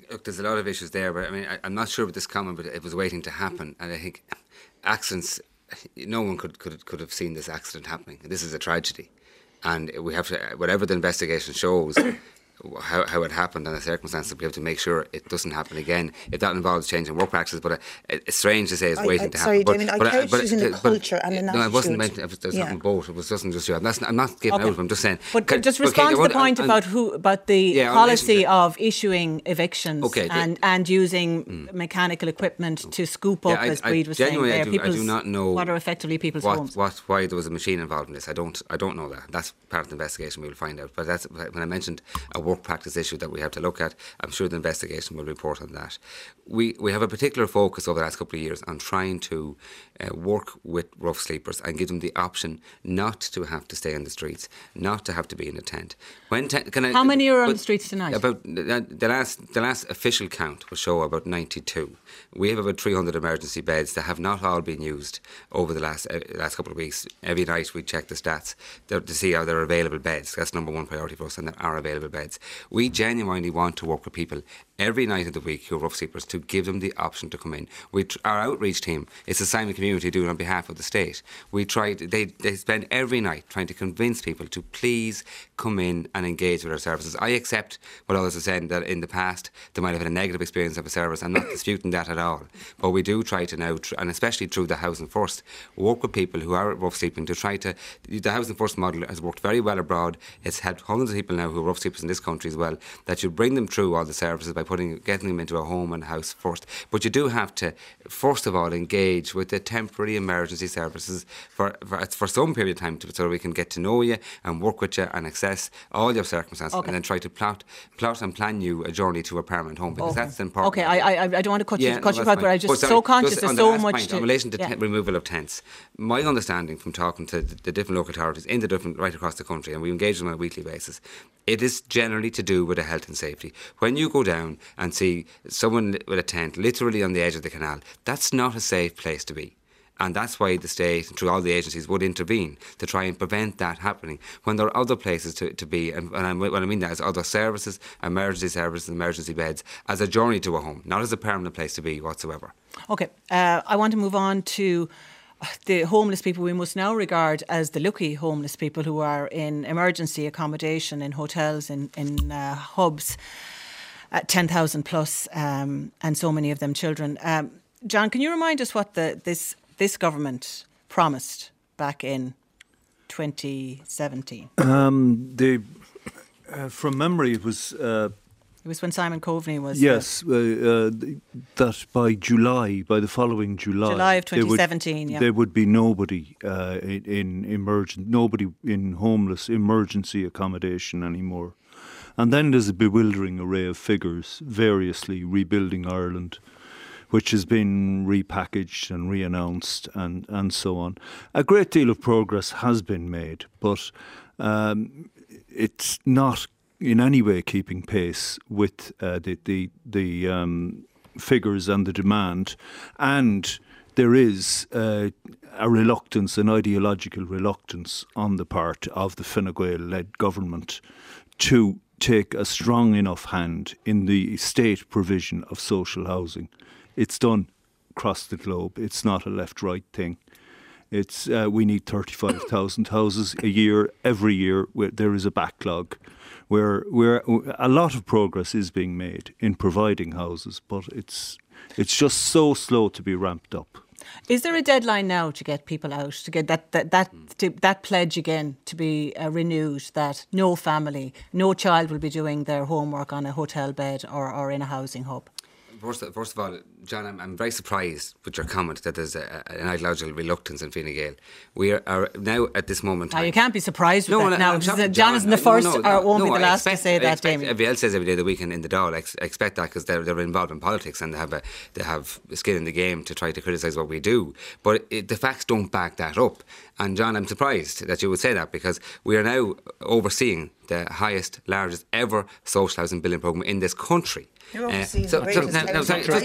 Look, there's a lot of issues there, but I mean, I, I'm not sure about this comment, but it was waiting to happen, and I think accidents. No one could could could have seen this accident happening. This is a tragedy, and we have to, whatever the investigation shows. How, how it happened and the circumstances, we have to make sure it doesn't happen again. If that involves changing work practices, but uh, it's strange to say it's I, waiting I, to sorry, happen. Damien, but, I but, couched but, it in a but, culture and an no, attitude. I wasn't mentioning it was yeah. something both. It was wasn't just you. I'm not, I'm not giving Okay. out. I'm just saying. But Can, just okay, respond to I the point want- about who about the Yeah, policy I'll of issuing evictions Okay, the- and, and using mm. mechanical equipment to scoop up, Yeah, I- as I Breed was saying genuinely, there, I do- I do people's- not know what are effectively people's what, homes. What, why there was a machine involved in this. I don't I don't know that. That's part of the investigation. We will find out. But that's when I mentioned a work practice issue that we have to look at. I'm sure the investigation will report on that. We we have a particular focus over the last couple of years on trying to uh, work with rough sleepers and give them the option not to have to stay on the streets, not to have to be in a tent. When te- can I, How many are on but the streets tonight? About the, the last the last official count will show about ninety-two. We have about three hundred emergency beds that have not all been used over the last uh, last couple of weeks. Every night we check the stats to, to see how there are available beds. That's number one priority for us, and there are available beds. We genuinely want to work with people every night of the week who are rough sleepers to give them the option to come in. We tr- our outreach team, it's the Simon community doing it on behalf of the state. We try to, they they spend every night trying to convince people to please come in and engage with our services. I accept what others have said, that in the past they might have had a negative experience of a service. I'm not disputing that at all. But we do try to now, tr- and especially through the Housing First, work with people who are rough sleeping to try to. The Housing First model has worked very well abroad. It's helped hundreds of people now who are rough sleepers in this country as well. That you bring them through all the services by putting getting them into a home and a house first. But you do have to, first of all, engage with the temporary emergency services for for, for some period of time, to, so we can get to know you and work with you and assess all your circumstances, Okay. and then try to plot plot and plan you a journey to a permanent home, because Okay. that's important. Okay, I, I I don't want to cut Yeah, you cut no, you that's out, but fine. I'm just But sorry, so conscious just there's on the so last much point, to, in relation to yeah. tent removal of tents. My understanding from talking to the, the different local authorities in the different right across the country, and we engage them on a weekly basis, it is generally to do with the health and safety. When you go down and see someone with a tent literally on the edge of the canal, that's not a safe place to be. And that's why the state, and through all the agencies, would intervene to try and prevent that happening. When there are other places to, to be, and, and I, what I mean that is other services, emergency services, emergency beds, as a journey to a home, not as a permanent place to be whatsoever. Okay, uh, I want to move on to the homeless people we must now regard as the lucky homeless people who are in emergency accommodation in hotels, in, in uh, hubs, at ten thousand plus, um, and so many of them children. Um, John, can you remind us what the this this government promised back in twenty seventeen? Um, the, uh, from memory, it was... Uh, It was when Simon Coveney was... Yes, uh, uh, that by July, by the following July... July of there twenty seventeen, would, yeah. There would be nobody uh, in, in emergent, nobody in homeless emergency accommodation anymore. And then there's a bewildering array of figures, variously Rebuilding Ireland, which has been repackaged and re-announced and, and so on. A great deal of progress has been made, but um, it's not in any way keeping pace with uh, the the, the um, figures and the demand. And there is uh, a reluctance, an ideological reluctance on the part of the Fine Gael-led government to take a strong enough hand in the state provision of social housing. It's done across the globe. It's not a left-right thing. It's uh, we need thirty-five thousand houses a year, every year. Where there is a backlog, where where a lot of progress is being made in providing houses, but it's it's just so slow to be ramped up. Is there a deadline now to get people out, to get that that that, to, that pledge again to be uh, renewed, that no family, no child will be doing their homework on a hotel bed or, or in a housing hub? First, first of all, John, I'm, I'm very surprised with your comment that there's a, a, an ideological reluctance in Fine Gael. We are, are now at this moment. Now, you can't be surprised with no, that no, now. I'm John, shocked, John isn't the no, first no, or no, won't no, be the I last expect, to say I that, expect, Damien. Everybody else says every day of the week in the Dáil. I ex- expect that because they're, they're involved in politics and they have a they have skin in the game to try to criticise what we do. But it, the facts don't back that up. And John, I'm surprised that you would say that, because we are now overseeing the highest, largest ever social housing building programme in this country. You're Uh, overseeing so, the so, greatest now, now, housing sorry, crisis. that,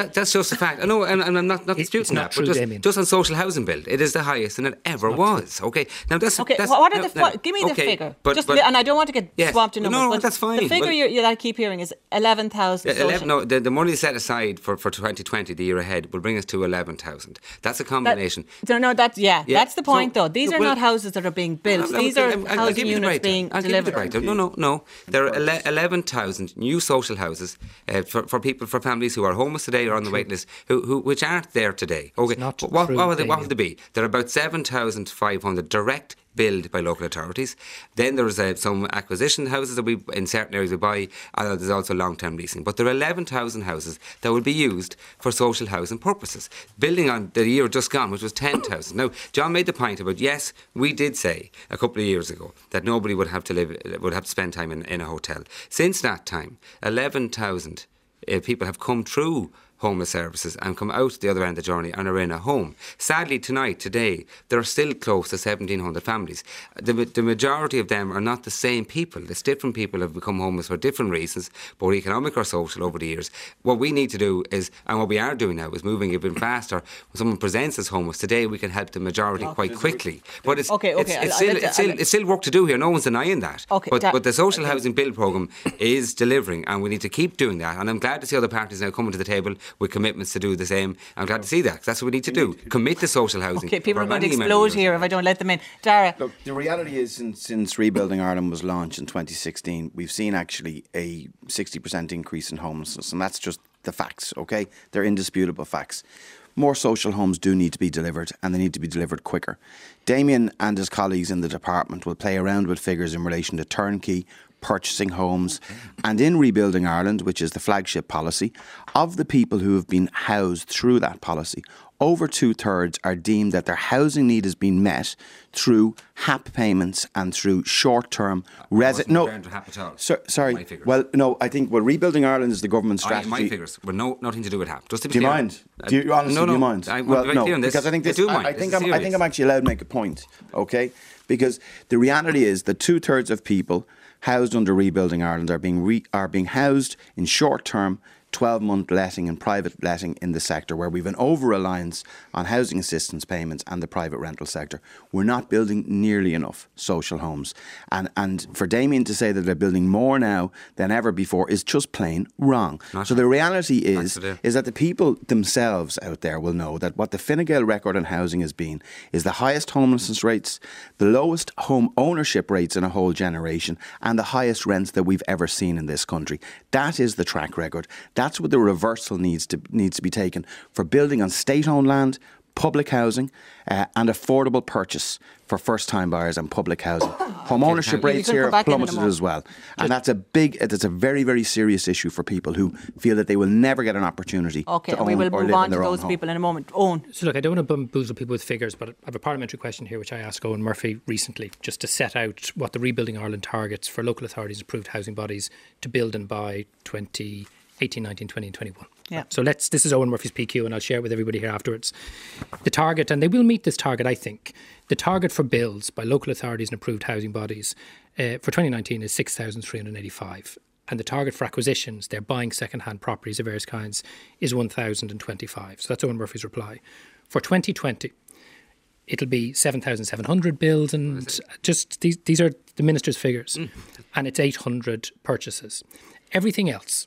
that, that's just a fact. I know, and, and I'm not, not disputing not that. True, but just, Damien. just on social housing build, it is the highest than it ever was. True. Okay, now that's okay. That's, what are now, the? now, give me the okay, figure. But, just but, li- and I don't want to get yes, swamped in numbers. No, no, but that's fine. The figure well, you, that I keep hearing is eleven thousand. Yeah, no, the, the money set aside for, for twenty twenty, the year ahead, will bring us to eleven thousand. That's a combination. That, no, no, that's yeah, yeah. That's the point, so, though. These well, are not houses that are being built. No, no, These I'll, are I'll, I'll housing units right being I'll delivered. Right no, no, no. There are eleven thousand new social houses uh, for, for people, for families who are homeless today or on the wait list, who, who which aren't there today. Okay, not what, true, what, will they, what will they be? There are about seven thousand five hundred direct built by local authorities. Then there's uh, some acquisition houses that we in certain areas we buy, and there's also long-term leasing. But there are eleven thousand houses that will be used for social housing purposes, building on the year just gone, which was ten thousand. Now, John made the point about, yes, we did say a couple of years ago that nobody would have to live, would have to spend time in, in a hotel. Since that time, eleven thousand uh, people have come through homeless services and come out the other end of the journey and are in a home. Sadly, tonight, today, there are still close to seventeen hundred families. The, the majority of them are not the same people. It's different people have become homeless for different reasons, both economic or social, over the years. What we need to do is, and what we are doing now, is moving even faster. When someone presents as homeless, today we can help the majority oh, quite quickly. But it's, okay, okay. it's, it's, I'll, still, I'll, it's, still, it's still work to do here. No one's denying that. Okay, but, that, but the social okay. housing build programme is delivering, and we need to keep doing that. And I'm glad to see other parties now coming to the table with commitments to do the same. I'm glad to see that, because that's what we need to do. Commit to social housing. Okay, people are going to explode here if I don't let them in. Dara. Look, the reality is, since, since Rebuilding Ireland was launched in twenty sixteen, we've seen actually a sixty percent increase in homelessness, and that's just the facts, okay? They're indisputable facts. More social homes do need to be delivered, and they need to be delivered quicker. Damien and his colleagues in the department will play around with figures in relation to turnkey, purchasing homes, and in Rebuilding Ireland, which is the flagship policy, of the people who have been housed through that policy, over two-thirds are deemed that their housing need has been met through H A P payments and through short-term resident. No, so, sorry. Well, no, I think well, Rebuilding Ireland is the government strategy. I, my figures were no nothing to do with H A P. Just to be do you clear. mind? Do you honestly? No, no. Do you mind? I well, no, no, because I think this. I, do I, mind. I think this I'm. I think I'm actually allowed to make a point. Okay, because the reality is that two-thirds of people housed under Rebuilding Ireland are being re, are being housed in short-term twelve-month letting and private letting in the sector, where we've an over-reliance on housing assistance payments and the private rental sector. We're not building nearly enough social homes. And and for Damien to say that they're building more now than ever before is just plain wrong. Not so the reality is, is that the people themselves out there will know that what the Fine Gael record on housing has been is the highest homelessness rates, the lowest home ownership rates in a whole generation, and the highest rents that we've ever seen in this country. That is the track record. That's what the reversal needs to needs to be taken for building on state-owned land, public housing, uh, and affordable purchase for first-time buyers and public housing. Home ownership rates here have plummeted as well, and that's a big, that's a very, very serious issue for people who feel that they will never get an opportunity okay, to own we will or move live on in to their those own people home. in a moment. Owen. So look, I don't want to bamboozle people with figures, but I have a parliamentary question here which I asked Owen Murphy recently, just to set out what the Rebuilding Ireland targets for local authorities, approved housing bodies to build and buy twenty eighteen, nineteen, twenty and twenty-one. Yeah. So let's, this is Owen Murphy's P Q, and I'll share it with everybody here afterwards. The target, and they will meet this target, I think, the target for builds by local authorities and approved housing bodies uh, for twenty nineteen is six thousand three hundred eighty-five. And the target for acquisitions, they're buying second-hand properties of various kinds, is one thousand twenty-five. So that's Owen Murphy's reply. For twenty twenty, it'll be seven thousand seven hundred builds, and just these, these are the minister's figures. Mm. And it's eight hundred purchases. Everything else,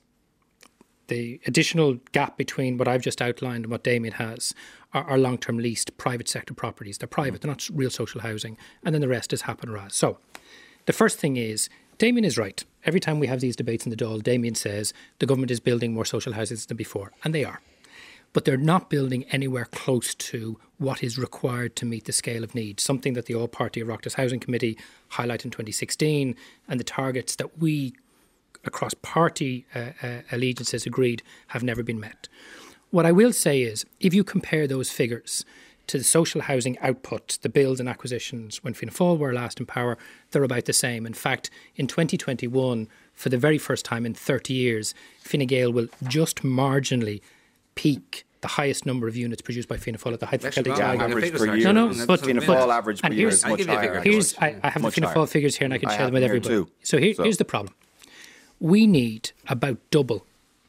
the additional gap between what I've just outlined and what Damien has, are, are long-term leased private sector properties. They're private, they're not real social housing. And then the rest is H A P and R A S. So the first thing is, Damien is right. Every time we have these debates in the Dáil, Damien says the government is building more social houses than before. And they are. But they're not building anywhere close to what is required to meet the scale of need, something that the All-Party Oireachtas Housing Committee highlighted in twenty sixteen, and the targets that we, across party uh, uh, allegiances, agreed have never been met. What I will say is, if you compare those figures to the social housing output, the builds and acquisitions, when Fianna Fáil were last in power, they're about the same. In fact, in twenty twenty-one, for the very first time in thirty years, Fine Gael will just marginally peak the highest number of units produced by Fianna Fáil at the height of the Celtic Tiger. Average per year. No, no, but Fianna Fáil average per year is much higher. Here's, I, I have the Fianna Fáil figures here, and I can I share them with everybody. Too. So, here, so here's the problem. We need about double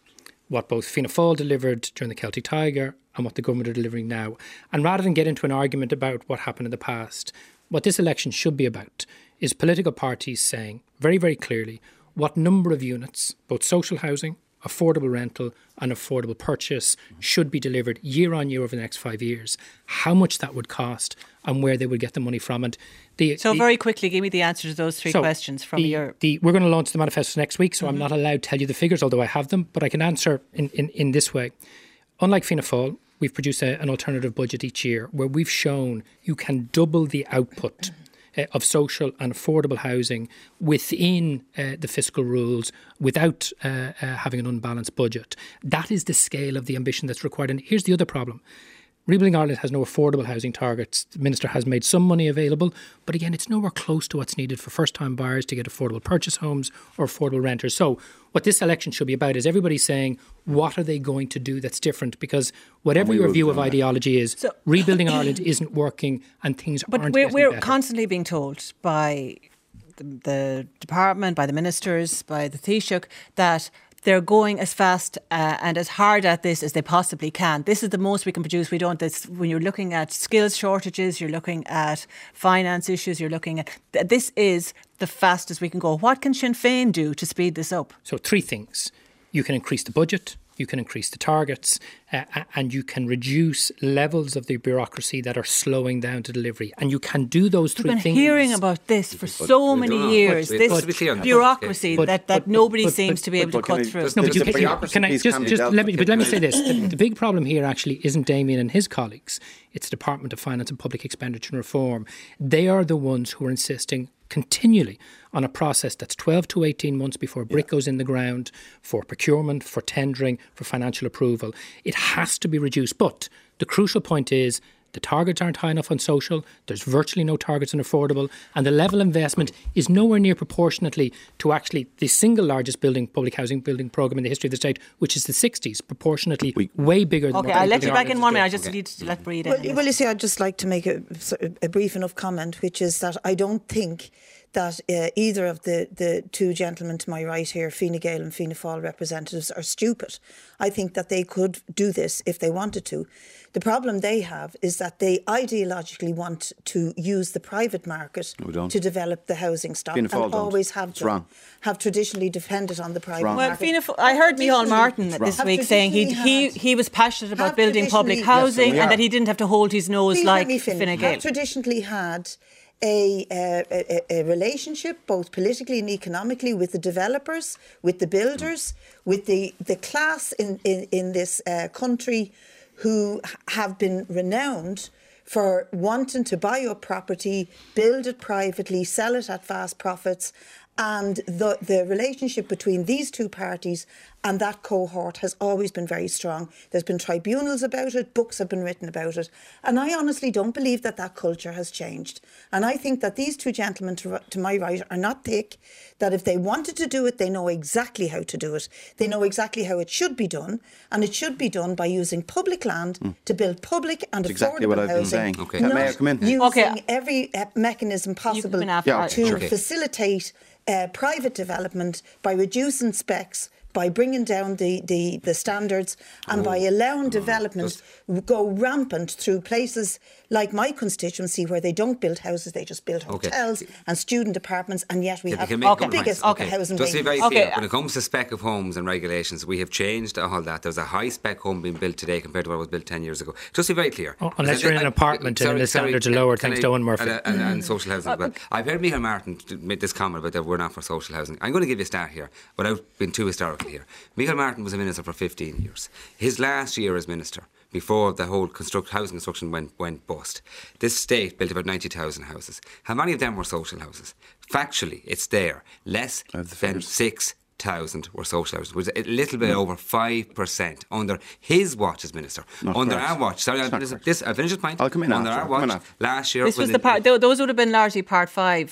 what both Fianna Fáil delivered during the Celtic Tiger and what the government are delivering now. And rather than get into an argument about what happened in the past, what this election should be about is political parties saying very, very clearly what number of units, both social housing, affordable rental and affordable purchase, should be delivered year on year over the next five years, how much that would cost and where they would get the money from. And the, So the, very quickly, give me the answer to those three so questions from the, your... The, we're going to launch the manifesto next week, so mm-hmm. I'm not allowed to tell you the figures, although I have them, but I can answer in, in, in this way. Unlike Fianna Fáil, we've produced a, an alternative budget each year where we've shown you can double the output uh, of social and affordable housing within uh, the fiscal rules without uh, uh, having an unbalanced budget. That is the scale of the ambition that's required. And here's the other problem. Rebuilding Ireland has no affordable housing targets. The Minister has made some money available, but again, it's nowhere close to what's needed for first-time buyers to get affordable purchase homes or affordable renters. So what this election should be about is everybody saying, what are they going to do that's different? Because whatever your view of ideology is, so, Rebuilding Ireland isn't working and things but aren't we're, getting we're better. constantly being told by the, the department, by the ministers, by the Taoiseach, that they're going as fast uh, and as hard at this as they possibly can. This is the most we can produce. We don't. This, when you're looking at skills shortages, you're looking at finance issues, you're looking at... This is the fastest we can go. What can Sinn Féin do to speed this up? So three things. You can increase the budget, you can increase the targets, uh, and you can reduce levels of the bureaucracy that are slowing down to delivery. And you can do those three We've been things. hearing about this for so many years. But, this but, bureaucracy but, that, that but, nobody but, seems but, to be able but, to cut I, through. Does, No, does but you the can, bureaucracy can I piece just, can be just dealt let me, with? but let me say this: the, the big problem here actually isn't Damien and his colleagues. It's the Department of Finance and Public Expenditure and Reform. They are the ones who are insisting continually on a process that's twelve to eighteen months before a brick yeah. goes in the ground for procurement, for tendering, for financial approval. It has to be reduced. But the crucial point is the targets aren't high enough on social, there's virtually no targets on affordable, and the level of investment is nowhere near proportionately to actually the single largest building public housing building programme in the history of the state, which is the sixties, proportionately we, way bigger than... OK, I'll let you back in one minute. I just okay. need to let Breed well, in. Well, you see, I'd just like to make a, a brief enough comment, which is that I don't think that uh, either of the, the two gentlemen to my right here, Fine Gael and Fianna Fáil representatives, are stupid. I think that they could do this if they wanted to. The problem they have is that they ideologically want to use the private market no, to develop the housing stock Fianna Fáil and don't. always have it's done, wrong. have traditionally defended on the private wrong. Well, market. Fianna Fáil, I heard Micheál Martin this week saying he he he was passionate about building public housing yes, and that he didn't have to hold his nose Please like Fine Gael. Have traditionally had A, uh, a, a relationship, both politically and economically, with the developers, with the builders, with the, the class in, in, in this uh, country who have been renowned for wanting to buy up property, build it privately, sell it at vast profits. And the, the relationship between these two parties and that cohort has always been very strong. There's been tribunals about it, books have been written about it. And I honestly don't believe that that culture has changed. And I think that these two gentlemen to, to my right are not thick, that if they wanted to do it, they know exactly how to do it. They know exactly how it should be done. And it should be done by using public land mm. to build public and That's affordable exactly what I've housing. been saying. Okay. Not May I come in? using okay. every uh, mechanism possible yeah, to okay. facilitate Uh, private development by reducing specs, by bringing down the, the, the standards and oh, by allowing oh, development just... go rampant through places like my constituency where they don't build houses, they just build hotels okay. and student apartments, and yet we yeah, have the okay. biggest okay. housing Just to be very okay. clear, when it comes to spec of homes and regulations, we have changed all that. There's a high spec home being built today compared to what was built ten years ago. Just to be very clear. Oh, unless you're in an apartment sorry, and the sorry, standards are lower thanks I, to Owen Murphy. And, and, and social housing as well. I've heard Micheál Martin make this comment about that we're not for social housing. I'm going to give you a start here without being too historical here. Micheál Martin was a minister for fifteen years. His last year as minister, before the whole construct, housing construction went, went bust, this state built about ninety thousand houses. How many of them were social houses? Factually, it's there. Less than six thousand were social houses, which is a little bit no. over five percent under his watch as minister. Not under correct. our watch, sorry, I'll, this, I'll finish this point. I'll come in under after. our watch last year. This was the part, those would have been largely part five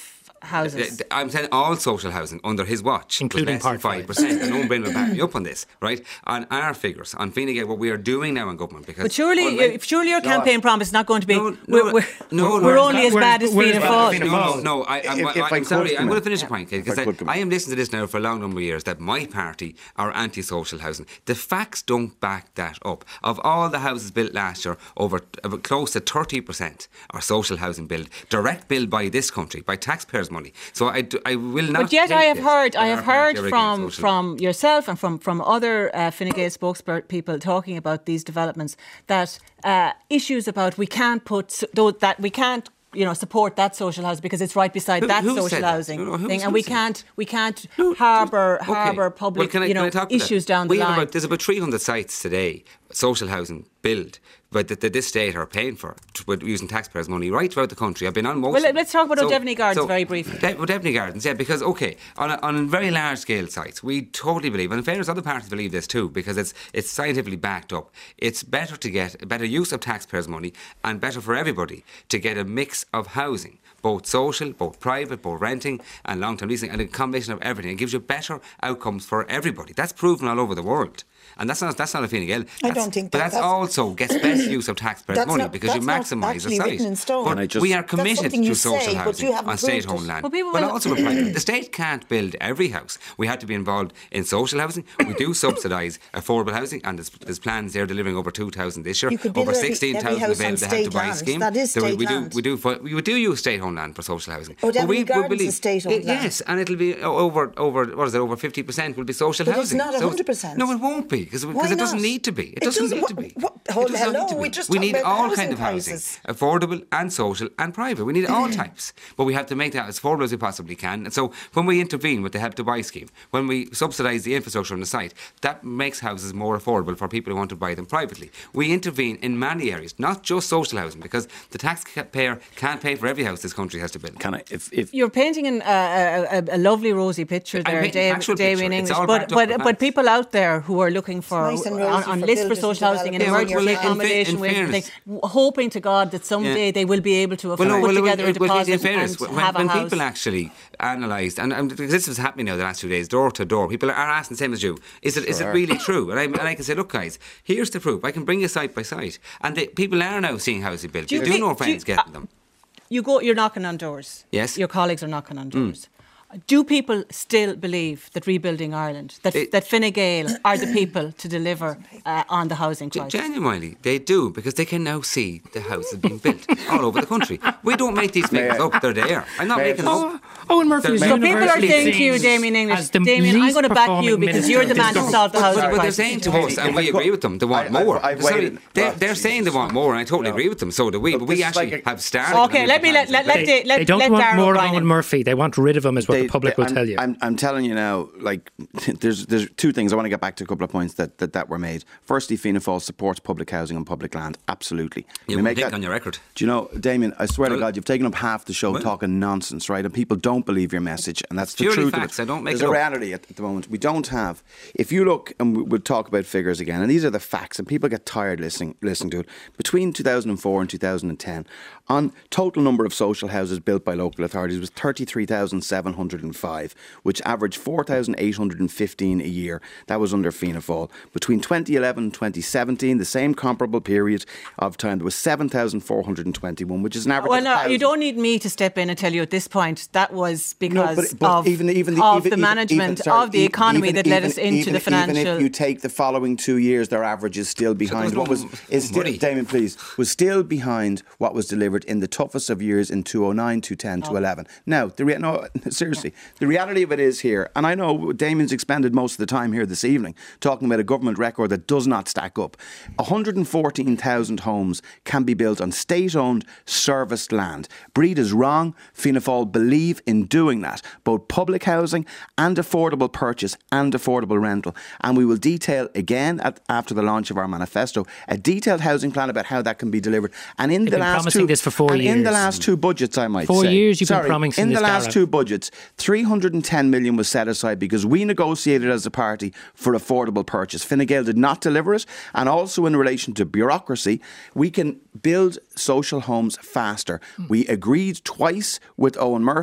houses. I'm saying all social housing under his watch, including was less than five percent. And Owen Bryn will back me up on this, right? On our figures, on Fine Gael, what we are doing now in government, because but surely, unlike, surely your campaign no, promise is not going to be. No, no, we're we're, no, we're no, only no, as bad as Fianna Fáil. No, no, no. I, I'm, if, if I'm sorry. I'm going to finish a point, because I, I am listening to this now for a long number of years that my party are anti-social housing. The facts don't back that up. Of all the houses built last year, over, over close to thirty percent are social housing built, direct built by this country, by taxpayers' money. So I, do, I will not. But yet I have heard, I have heard from from from yourself and from from other uh, Fine Gael spokespeople talking about these developments that uh, issues about we can't put that we can't. You know, support that social housing because it's right beside who, that who social housing no, no, thing, and we can't we can't no, harbour okay. harbour public well, I, you know issues down we the line. About, there's about three hundred sites today, social housing build, but that, that this state are paying for with using taxpayers' money right throughout the country. I've been on most. Well, of them. let's talk about so, O'Devany Gardens so, very briefly. De- O'Devany Gardens, yeah, because okay, on a, on very large scale sites, we totally believe, and in fairness, other parties believe this too, because it's it's scientifically backed up. It's better to get a better use of taxpayers' money, and better for everybody to get a mix of housing. Both social, both private, both renting and long-term leasing, and a combination of everything. It gives you better outcomes for everybody. That's proven all over the world. And that's not that's not a Fine Gael. I don't think that. But that's, that's also gets best use of taxpayers' money not, because you maximise the site. In stone. But just, we are committed to social say, housing on state-owned land. Well, people but will, also with private. The state can't build every house. We have to be involved in social housing. We do subsidise affordable housing, and there's, there's plans there delivering over two thousand this year. Over sixteen thousand available to Help to Buy scheme. That is state we, we land. do we do we do use state-owned land for social housing. Oh, O'Devany we, Gardens we believe, is state-owned it, land. Yes, and it'll be over over what is it over fifty percent will be social but housing. It's not one hundred percent. So no, it won't be because it doesn't need to be. It, it doesn't does, need what, to be. What, what, hello, need to be. we just we talked need about all housing kinds of prices. housing, affordable and social and private. We need all types, but we have to make that as affordable as we possibly can. And so when we intervene with the Help to Buy scheme, when we subsidise the infrastructure on the site, that makes houses more affordable for people who want to buy them privately. We intervene in many areas, not just social housing, because the taxpayer can't pay for every house this country has to build. Can I? If, if You're painting an, uh, a, a lovely rosy picture there, Dave, Damien English, but but, but people out there who are looking for nice on, on on for lists for social housing and yeah, well, emergency well, accommodation, in, with in things, hoping to God that someday yeah. they will be able to afford well, no, put well, together well, a deposit in fairness, and when, have a when house. people actually analysed, and, and because this was happening now the last few days, door to door, people are asking the same as you, is it sure. is it really true? And I, and I can say, look guys, here's the proof. I can bring you site by site, and the, people are now seeing houses built. Do You you do know do friends you, getting uh, them. You go, you're knocking on doors. Yes. Your colleagues are knocking on doors. Mm. Do people still believe that rebuilding Ireland, that it, that Fine Gael are the people to deliver uh, on the housing crisis? Genuinely, they do, because they can now see the houses being built all over the country. We don't make these figures up; they're there. I'm not making them up. Owen Murphy is so people are saying to you, Damien English, Damien, I'm going to back you because you're the man to solve the housing crisis. But they're crisis. saying to us, and we agree with them, they want more. Sorry, they're, they're saying they want more, and I totally agree with them. So do we. But we actually have started. Okay, let me let let let they, let they don't let want Darragh more of O'Brien Owen Murphy. They want rid of him, is what they, the public they, will I'm, tell you. I'm, I'm telling you now, like, there's there's two things. I want to get back to a couple of points that, that, that were made. Firstly, Fianna Fáil supports public housing and public land. Absolutely. You make that on your record. Do you know, Damien, I swear well, to God, you've taken up half the show well, talking nonsense, right? And people don't believe your message. And that's the truth facts. of it. I don't make There's it a up. reality at, at the moment. We don't have, if you look, and we'll talk about figures again, and these are the facts, and people get tired listening, listening to it. Between two thousand four and two thousand ten, on total number of social houses built by local authorities was thirty-three thousand seven hundred five, which averaged four thousand eight hundred fifteen a year. That was under Fianna Fáil. Between twenty eleven and twenty seventeen, the same comparable period of time, there was seven thousand four hundred twenty-one, which is an average well, of no, one you don't need me to step in and tell you at this point that was because no, but, but of, even, even the, of even, the management even, sorry, of the economy even, that led even, us into even, the financial... Even if you take the following two years, their average is still behind. So what was is still, Damien, please, was still behind what was delivered in the toughest of years in two thousand nine, two thousand ten, oh. two thousand eleven. Now, the rea- no, seriously, yeah. the reality of it is here, and I know Damien's expended most of the time here this evening talking about a government record that does not stack up. one hundred fourteen thousand homes can be built on state-owned, serviced land. Breed is wrong. Fianna Fáil believe in doing that, both public housing and affordable purchase and affordable rental. And we will detail again at, after the launch of our manifesto a detailed housing plan about how that can be delivered. And in They've the been last promising two, this for four and years. in the last two budgets, I might four say, Four years you've sorry, been promising in this. the last Darragh. two budgets, three hundred ten million was set aside because we negotiated as a party for affordable purchase. Fine Gael did not deliver it, and also in relation to bureaucracy, we can build social homes faster. Mm. We agreed twice with Owen Murphy and with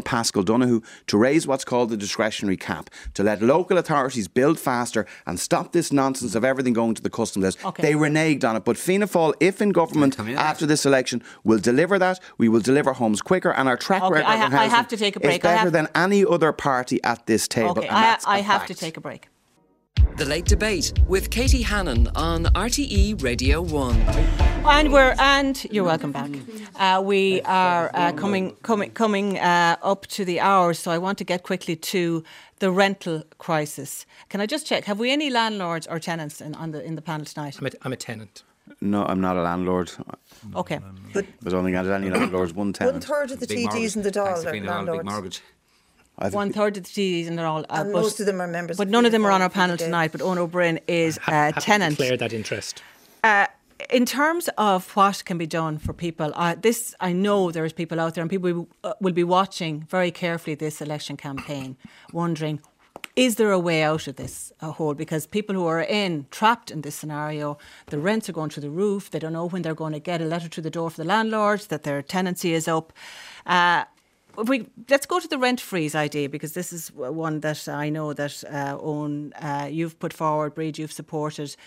Paschal Donoghue to raise what's called the discretionary cap, to let local authorities build faster and stop this nonsense of everything going to the customs list. Okay. They reneged on it. But Fianna Fáil, if in government after this election, will deliver that. We will deliver homes quicker, and our track Okay, record I ha- on I housing have to take a break. is I better have- than any other party at this table. Okay, and I, that's I a have fact. to take a break. The Late Debate with Katie Hannon on R T E Radio one. And we're and you're welcome back. Uh, we are uh, coming coming coming uh, up to the hour, so I want to get quickly to the rental crisis. Can I just check? Have we any landlords or tenants in on the in the panel tonight? I'm a, I'm a tenant. No, I'm not a landlord. Okay, But I don't think I had any landlords. One one tenant. third of the Big T Ds mortgage. in the Thanks Dáil to are Fianna Fáil, big landlords. mortgage. I've- one third of the T Ds and they're all. Uh, And but, most of them are members but of none of them are on our Fianna Fáil panel today. tonight. But Owen O'Brien is Ha- uh, happy to tenant. declare that interest. Uh, in terms of what can be done for people, uh, this I know there's people out there, and people will, uh, will be watching very carefully this election campaign, wondering, is there a way out of this uh, hole? Because people who are in trapped in this scenario, the rents are going through the roof. They don't know when they're going to get a letter to the door for the landlords that their tenancy is up. Uh, if we let's go to the rent freeze idea, because this is one that I know that uh, Owen, uh, you've put forward, Breed, you've supported.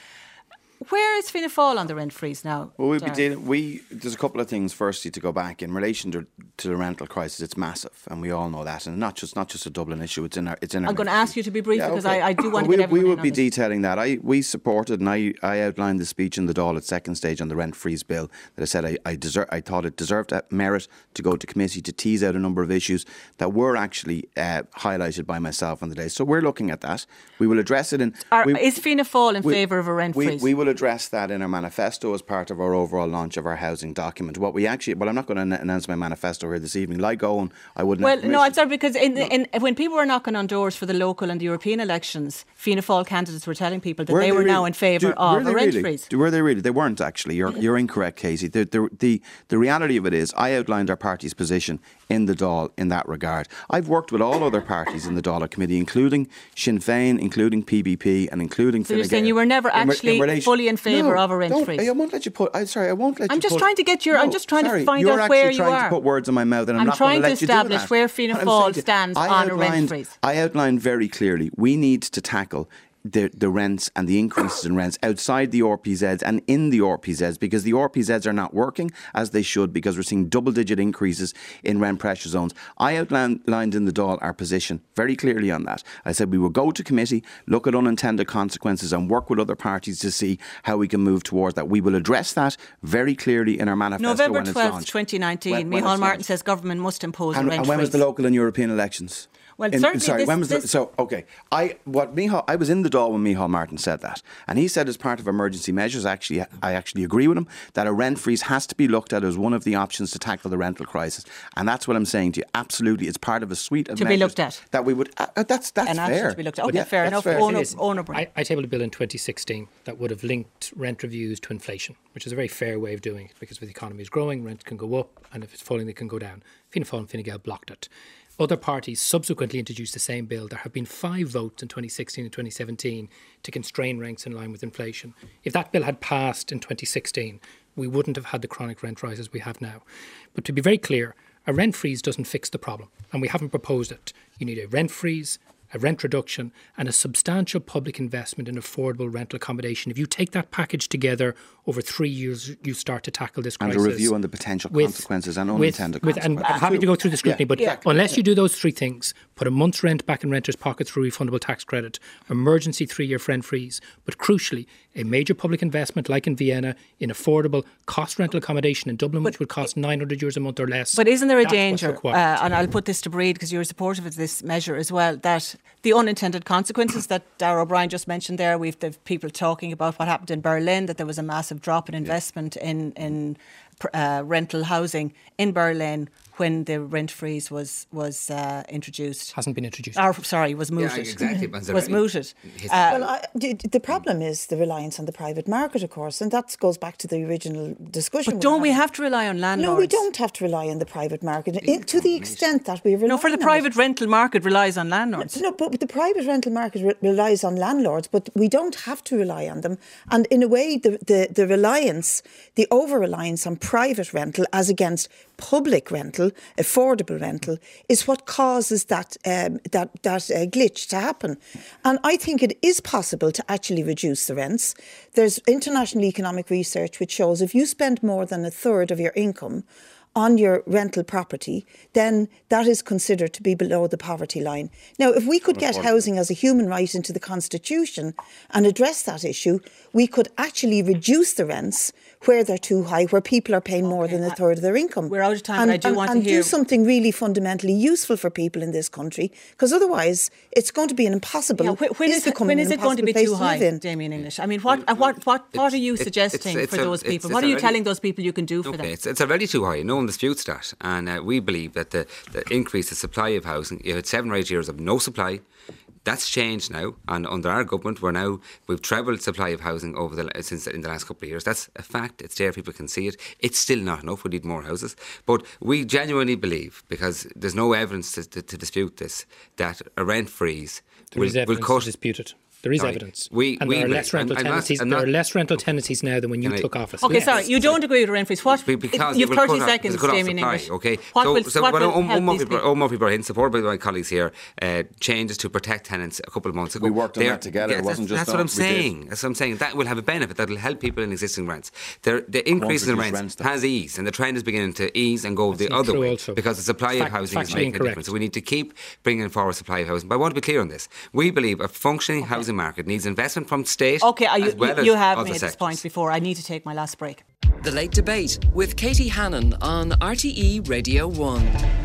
Where is Fianna Fáil on the rent freeze now? Well, we'll be Darren? dealing. We there's a couple of things. Firstly, to go back in relation to, to the rental crisis, it's massive, and we all know that, and not just not just a Dublin issue. It's in our. It's in our. I'm going to ask you to be brief because okay. I, I do want to we, get everyone We will in be on this. detailing that. I we supported, and I, I outlined the speech in the Dáil at second stage on the rent freeze bill that I said I I, deser- I thought it deserved that merit to go to committee to tease out a number of issues that were actually uh, highlighted by myself on the day. So we're looking at that. We will address it in. Are, we, is Fianna Fáil in we- favour of a rent we, freeze? We will address that in our manifesto as part of our overall launch of our housing document. What we actually, well, I'm not going to announce my manifesto here this evening. Like Owen, I wouldn't. Well, have no, permission. I'm sorry, because in, in, when people were knocking on doors for the local and the European elections, Fianna Fáil candidates were telling people that Were they were really? now in favour Do- of were a they rent really? freeze. Do- Were they really? They weren't actually. You're, you're incorrect, Casey. The, the, the, the reality of it is I outlined our party's position in the Dáil in that regard. I've worked with all other parties in the Dáil committee, including Sinn Féin, including P B P and including So you're Fine saying Gael, you were never in re- in actually relation- fully in favour No, of a rent don't- freeze? I won't let you put... I'm sorry, I won't let I'm you just put... trying to get your- I'm No, just trying to sorry, find you're out where actually you trying are. to put words in my mouth, and I'm, I'm not trying going to to let you do establish that. where Fianna What I'm Fáil saying to you, stands I on a rent outlined- freeze. I outlined very clearly we need to tackle the, the rents and the increases in rents outside the R P Zs and in the R P Zs, because the R P Zs are not working as they should, because we're seeing double digit increases in rent pressure zones. I outlined in the Dáil our position very clearly on that. I said we will go to committee, look at unintended consequences and work with other parties to see how we can move towards that. We will address that very clearly in our manifesto November when it's twelfth, launched. twenty nineteen, When- when Micheál it's Martin launched. says government must impose And, a rent and when freeze. was the local and European elections? Well, In- certainly sorry, this- when was the, this- so okay? I what Micheál, I was in the Dáil when Micheál Martin said that, and he said as part of emergency measures. Actually, I actually agree with him that a rent freeze has to be looked at as one of the options to tackle the rental crisis, and that's what I'm saying to you. Absolutely, it's part of a suite of To be measures looked at. that we would. Uh, uh, that's that's An fair. option to be looked at. Okay, Yeah, fair that's enough. fair. Own It up- is. own up- I, I tabled a bill in twenty sixteen that would have linked rent reviews to inflation, which is a very fair way of doing it, because when the economy is growing, rent can go up, and if it's falling, it can go down. Fianna Fáil and Fine Gael blocked it. Other parties subsequently introduced the same bill. There have been five votes in twenty sixteen and twenty seventeen to constrain rents in line with inflation. If that bill had passed in twenty sixteen, we wouldn't have had the chronic rent rises we have now. But to be very clear, a rent freeze doesn't fix the problem, and we haven't proposed it. You need a rent freeze, a rent reduction, and a substantial public investment in affordable rental accommodation. If you take that package together over three years, you start to tackle this And crisis. a review on the potential with- consequences and with- unintended with- And consequences. I'm happy to go through the scrutiny, Yeah, but exactly. unless you do those three things, put a month's rent back in renters' pockets through refundable tax credit, emergency three-year rent freeze, but crucially, a major public investment like in Vienna in affordable cost rental accommodation in Dublin, which would cost nine hundred euros a month or less. But isn't there a That's what's danger, required. uh, and I'll put this to Breed because you're supportive of this measure as well, that the unintended consequences that Darragh O'Brien just mentioned there, we've the people talking about what happened in Berlin, that there was a massive drop in investment in, in uh, rental housing in Berlin when the rent freeze was was uh, introduced. Hasn't been introduced. Or, sorry, was mooted. exactly. But it's a was very- mooted. History. Uh, Well, I, the, the problem is the reliance on the private market, of course, and that goes back to the original discussion. but don't we having. have to rely on landlords? No, we don't have to rely on the private market in, to the extent that we rely No, for the on it. private rental market relies on landlords. No, but the private rental market re- relies on landlords, but we don't have to rely on them. And in a way, the, the, the reliance, the over-reliance on private rental as against public rental, affordable rental, is what causes that um, that that uh, glitch to happen. And I think it is possible to actually reduce the rents. There's international economic research which shows if you spend more than a third of your income on your rental property, then that is considered to be below the poverty line. Now, if we could get housing as a human right into the Constitution and address that issue, we could actually reduce the rents where they're too high, where people are paying more than a third of their income. We're out of time, and, but I do and, want and to hear... do something really fundamentally useful for people in this country, because otherwise it's going to be an impossible... Yeah, when, when is, it, when is it going to be too high, Damien English? I mean, what what what, what it's, are you it's, suggesting it's, it's for a, those people? It's, it's what are you already, telling those people you can do for okay, them? It's, it's already too high. No one disputes that. And uh, we believe that the, the increase in supply of housing, you had seven or eight years of no supply. That's changed now, and under our government, we're now we've trebled supply of housing over the since in the last couple of years. That's a fact. It's there. People can see it. It's still not enough. We need more houses, but we genuinely believe, because there's no evidence to, to, to dispute this, that a rent freeze there will, is evidence will cut. to dispute it. There is Sorry. evidence. We, and we there are less rental I'm, I'm tenancies. not, I'm there not, are less rental tenancies now than when you I, took office. Okay, yes. sorry, you don't agree with a rent freeze. What? Because You've thirty off, seconds, Damien English. Okay, what so, will, so what when will Owen help Murphy, these people? Owen Murphy Bryan, supported by my colleagues here, uh, changes to protect tenants a couple of months ago. We worked on They're, that together. Yeah, it wasn't that's, just that's what I'm we saying. Did. That's what I'm saying. That will have a benefit. That will help people in existing rents. They're, the increase in rents, rents has eased, and the trend is beginning to ease and go that's the other way also. because the supply Fact, of housing is making incorrect. a difference. So we need to keep bringing forward supply of housing. But I want to be clear on this. We believe a functioning okay. housing market needs investment from state. Okay, are you, as well you as have other made sectors. this point before. I need to take my last break. The Late Debate with Katie Hannon on R T E Radio one.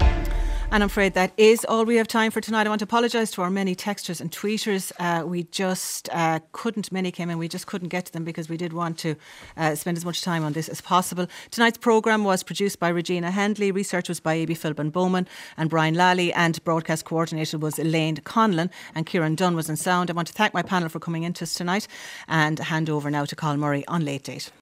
And I'm afraid that is all we have time for tonight. I want to apologise to our many texters and tweeters. Uh, we just uh, couldn't, many came in, we just couldn't get to them because we did want to uh, spend as much time on this as possible. Tonight's programme was produced by Regina Handley, research was by A B Philbin Bowman and Brian Lally, and broadcast coordinator was Elaine Conlon, and Kieran Dunn was in sound. I want to thank my panel for coming into us tonight and hand over now to Colin Murray on Late Date.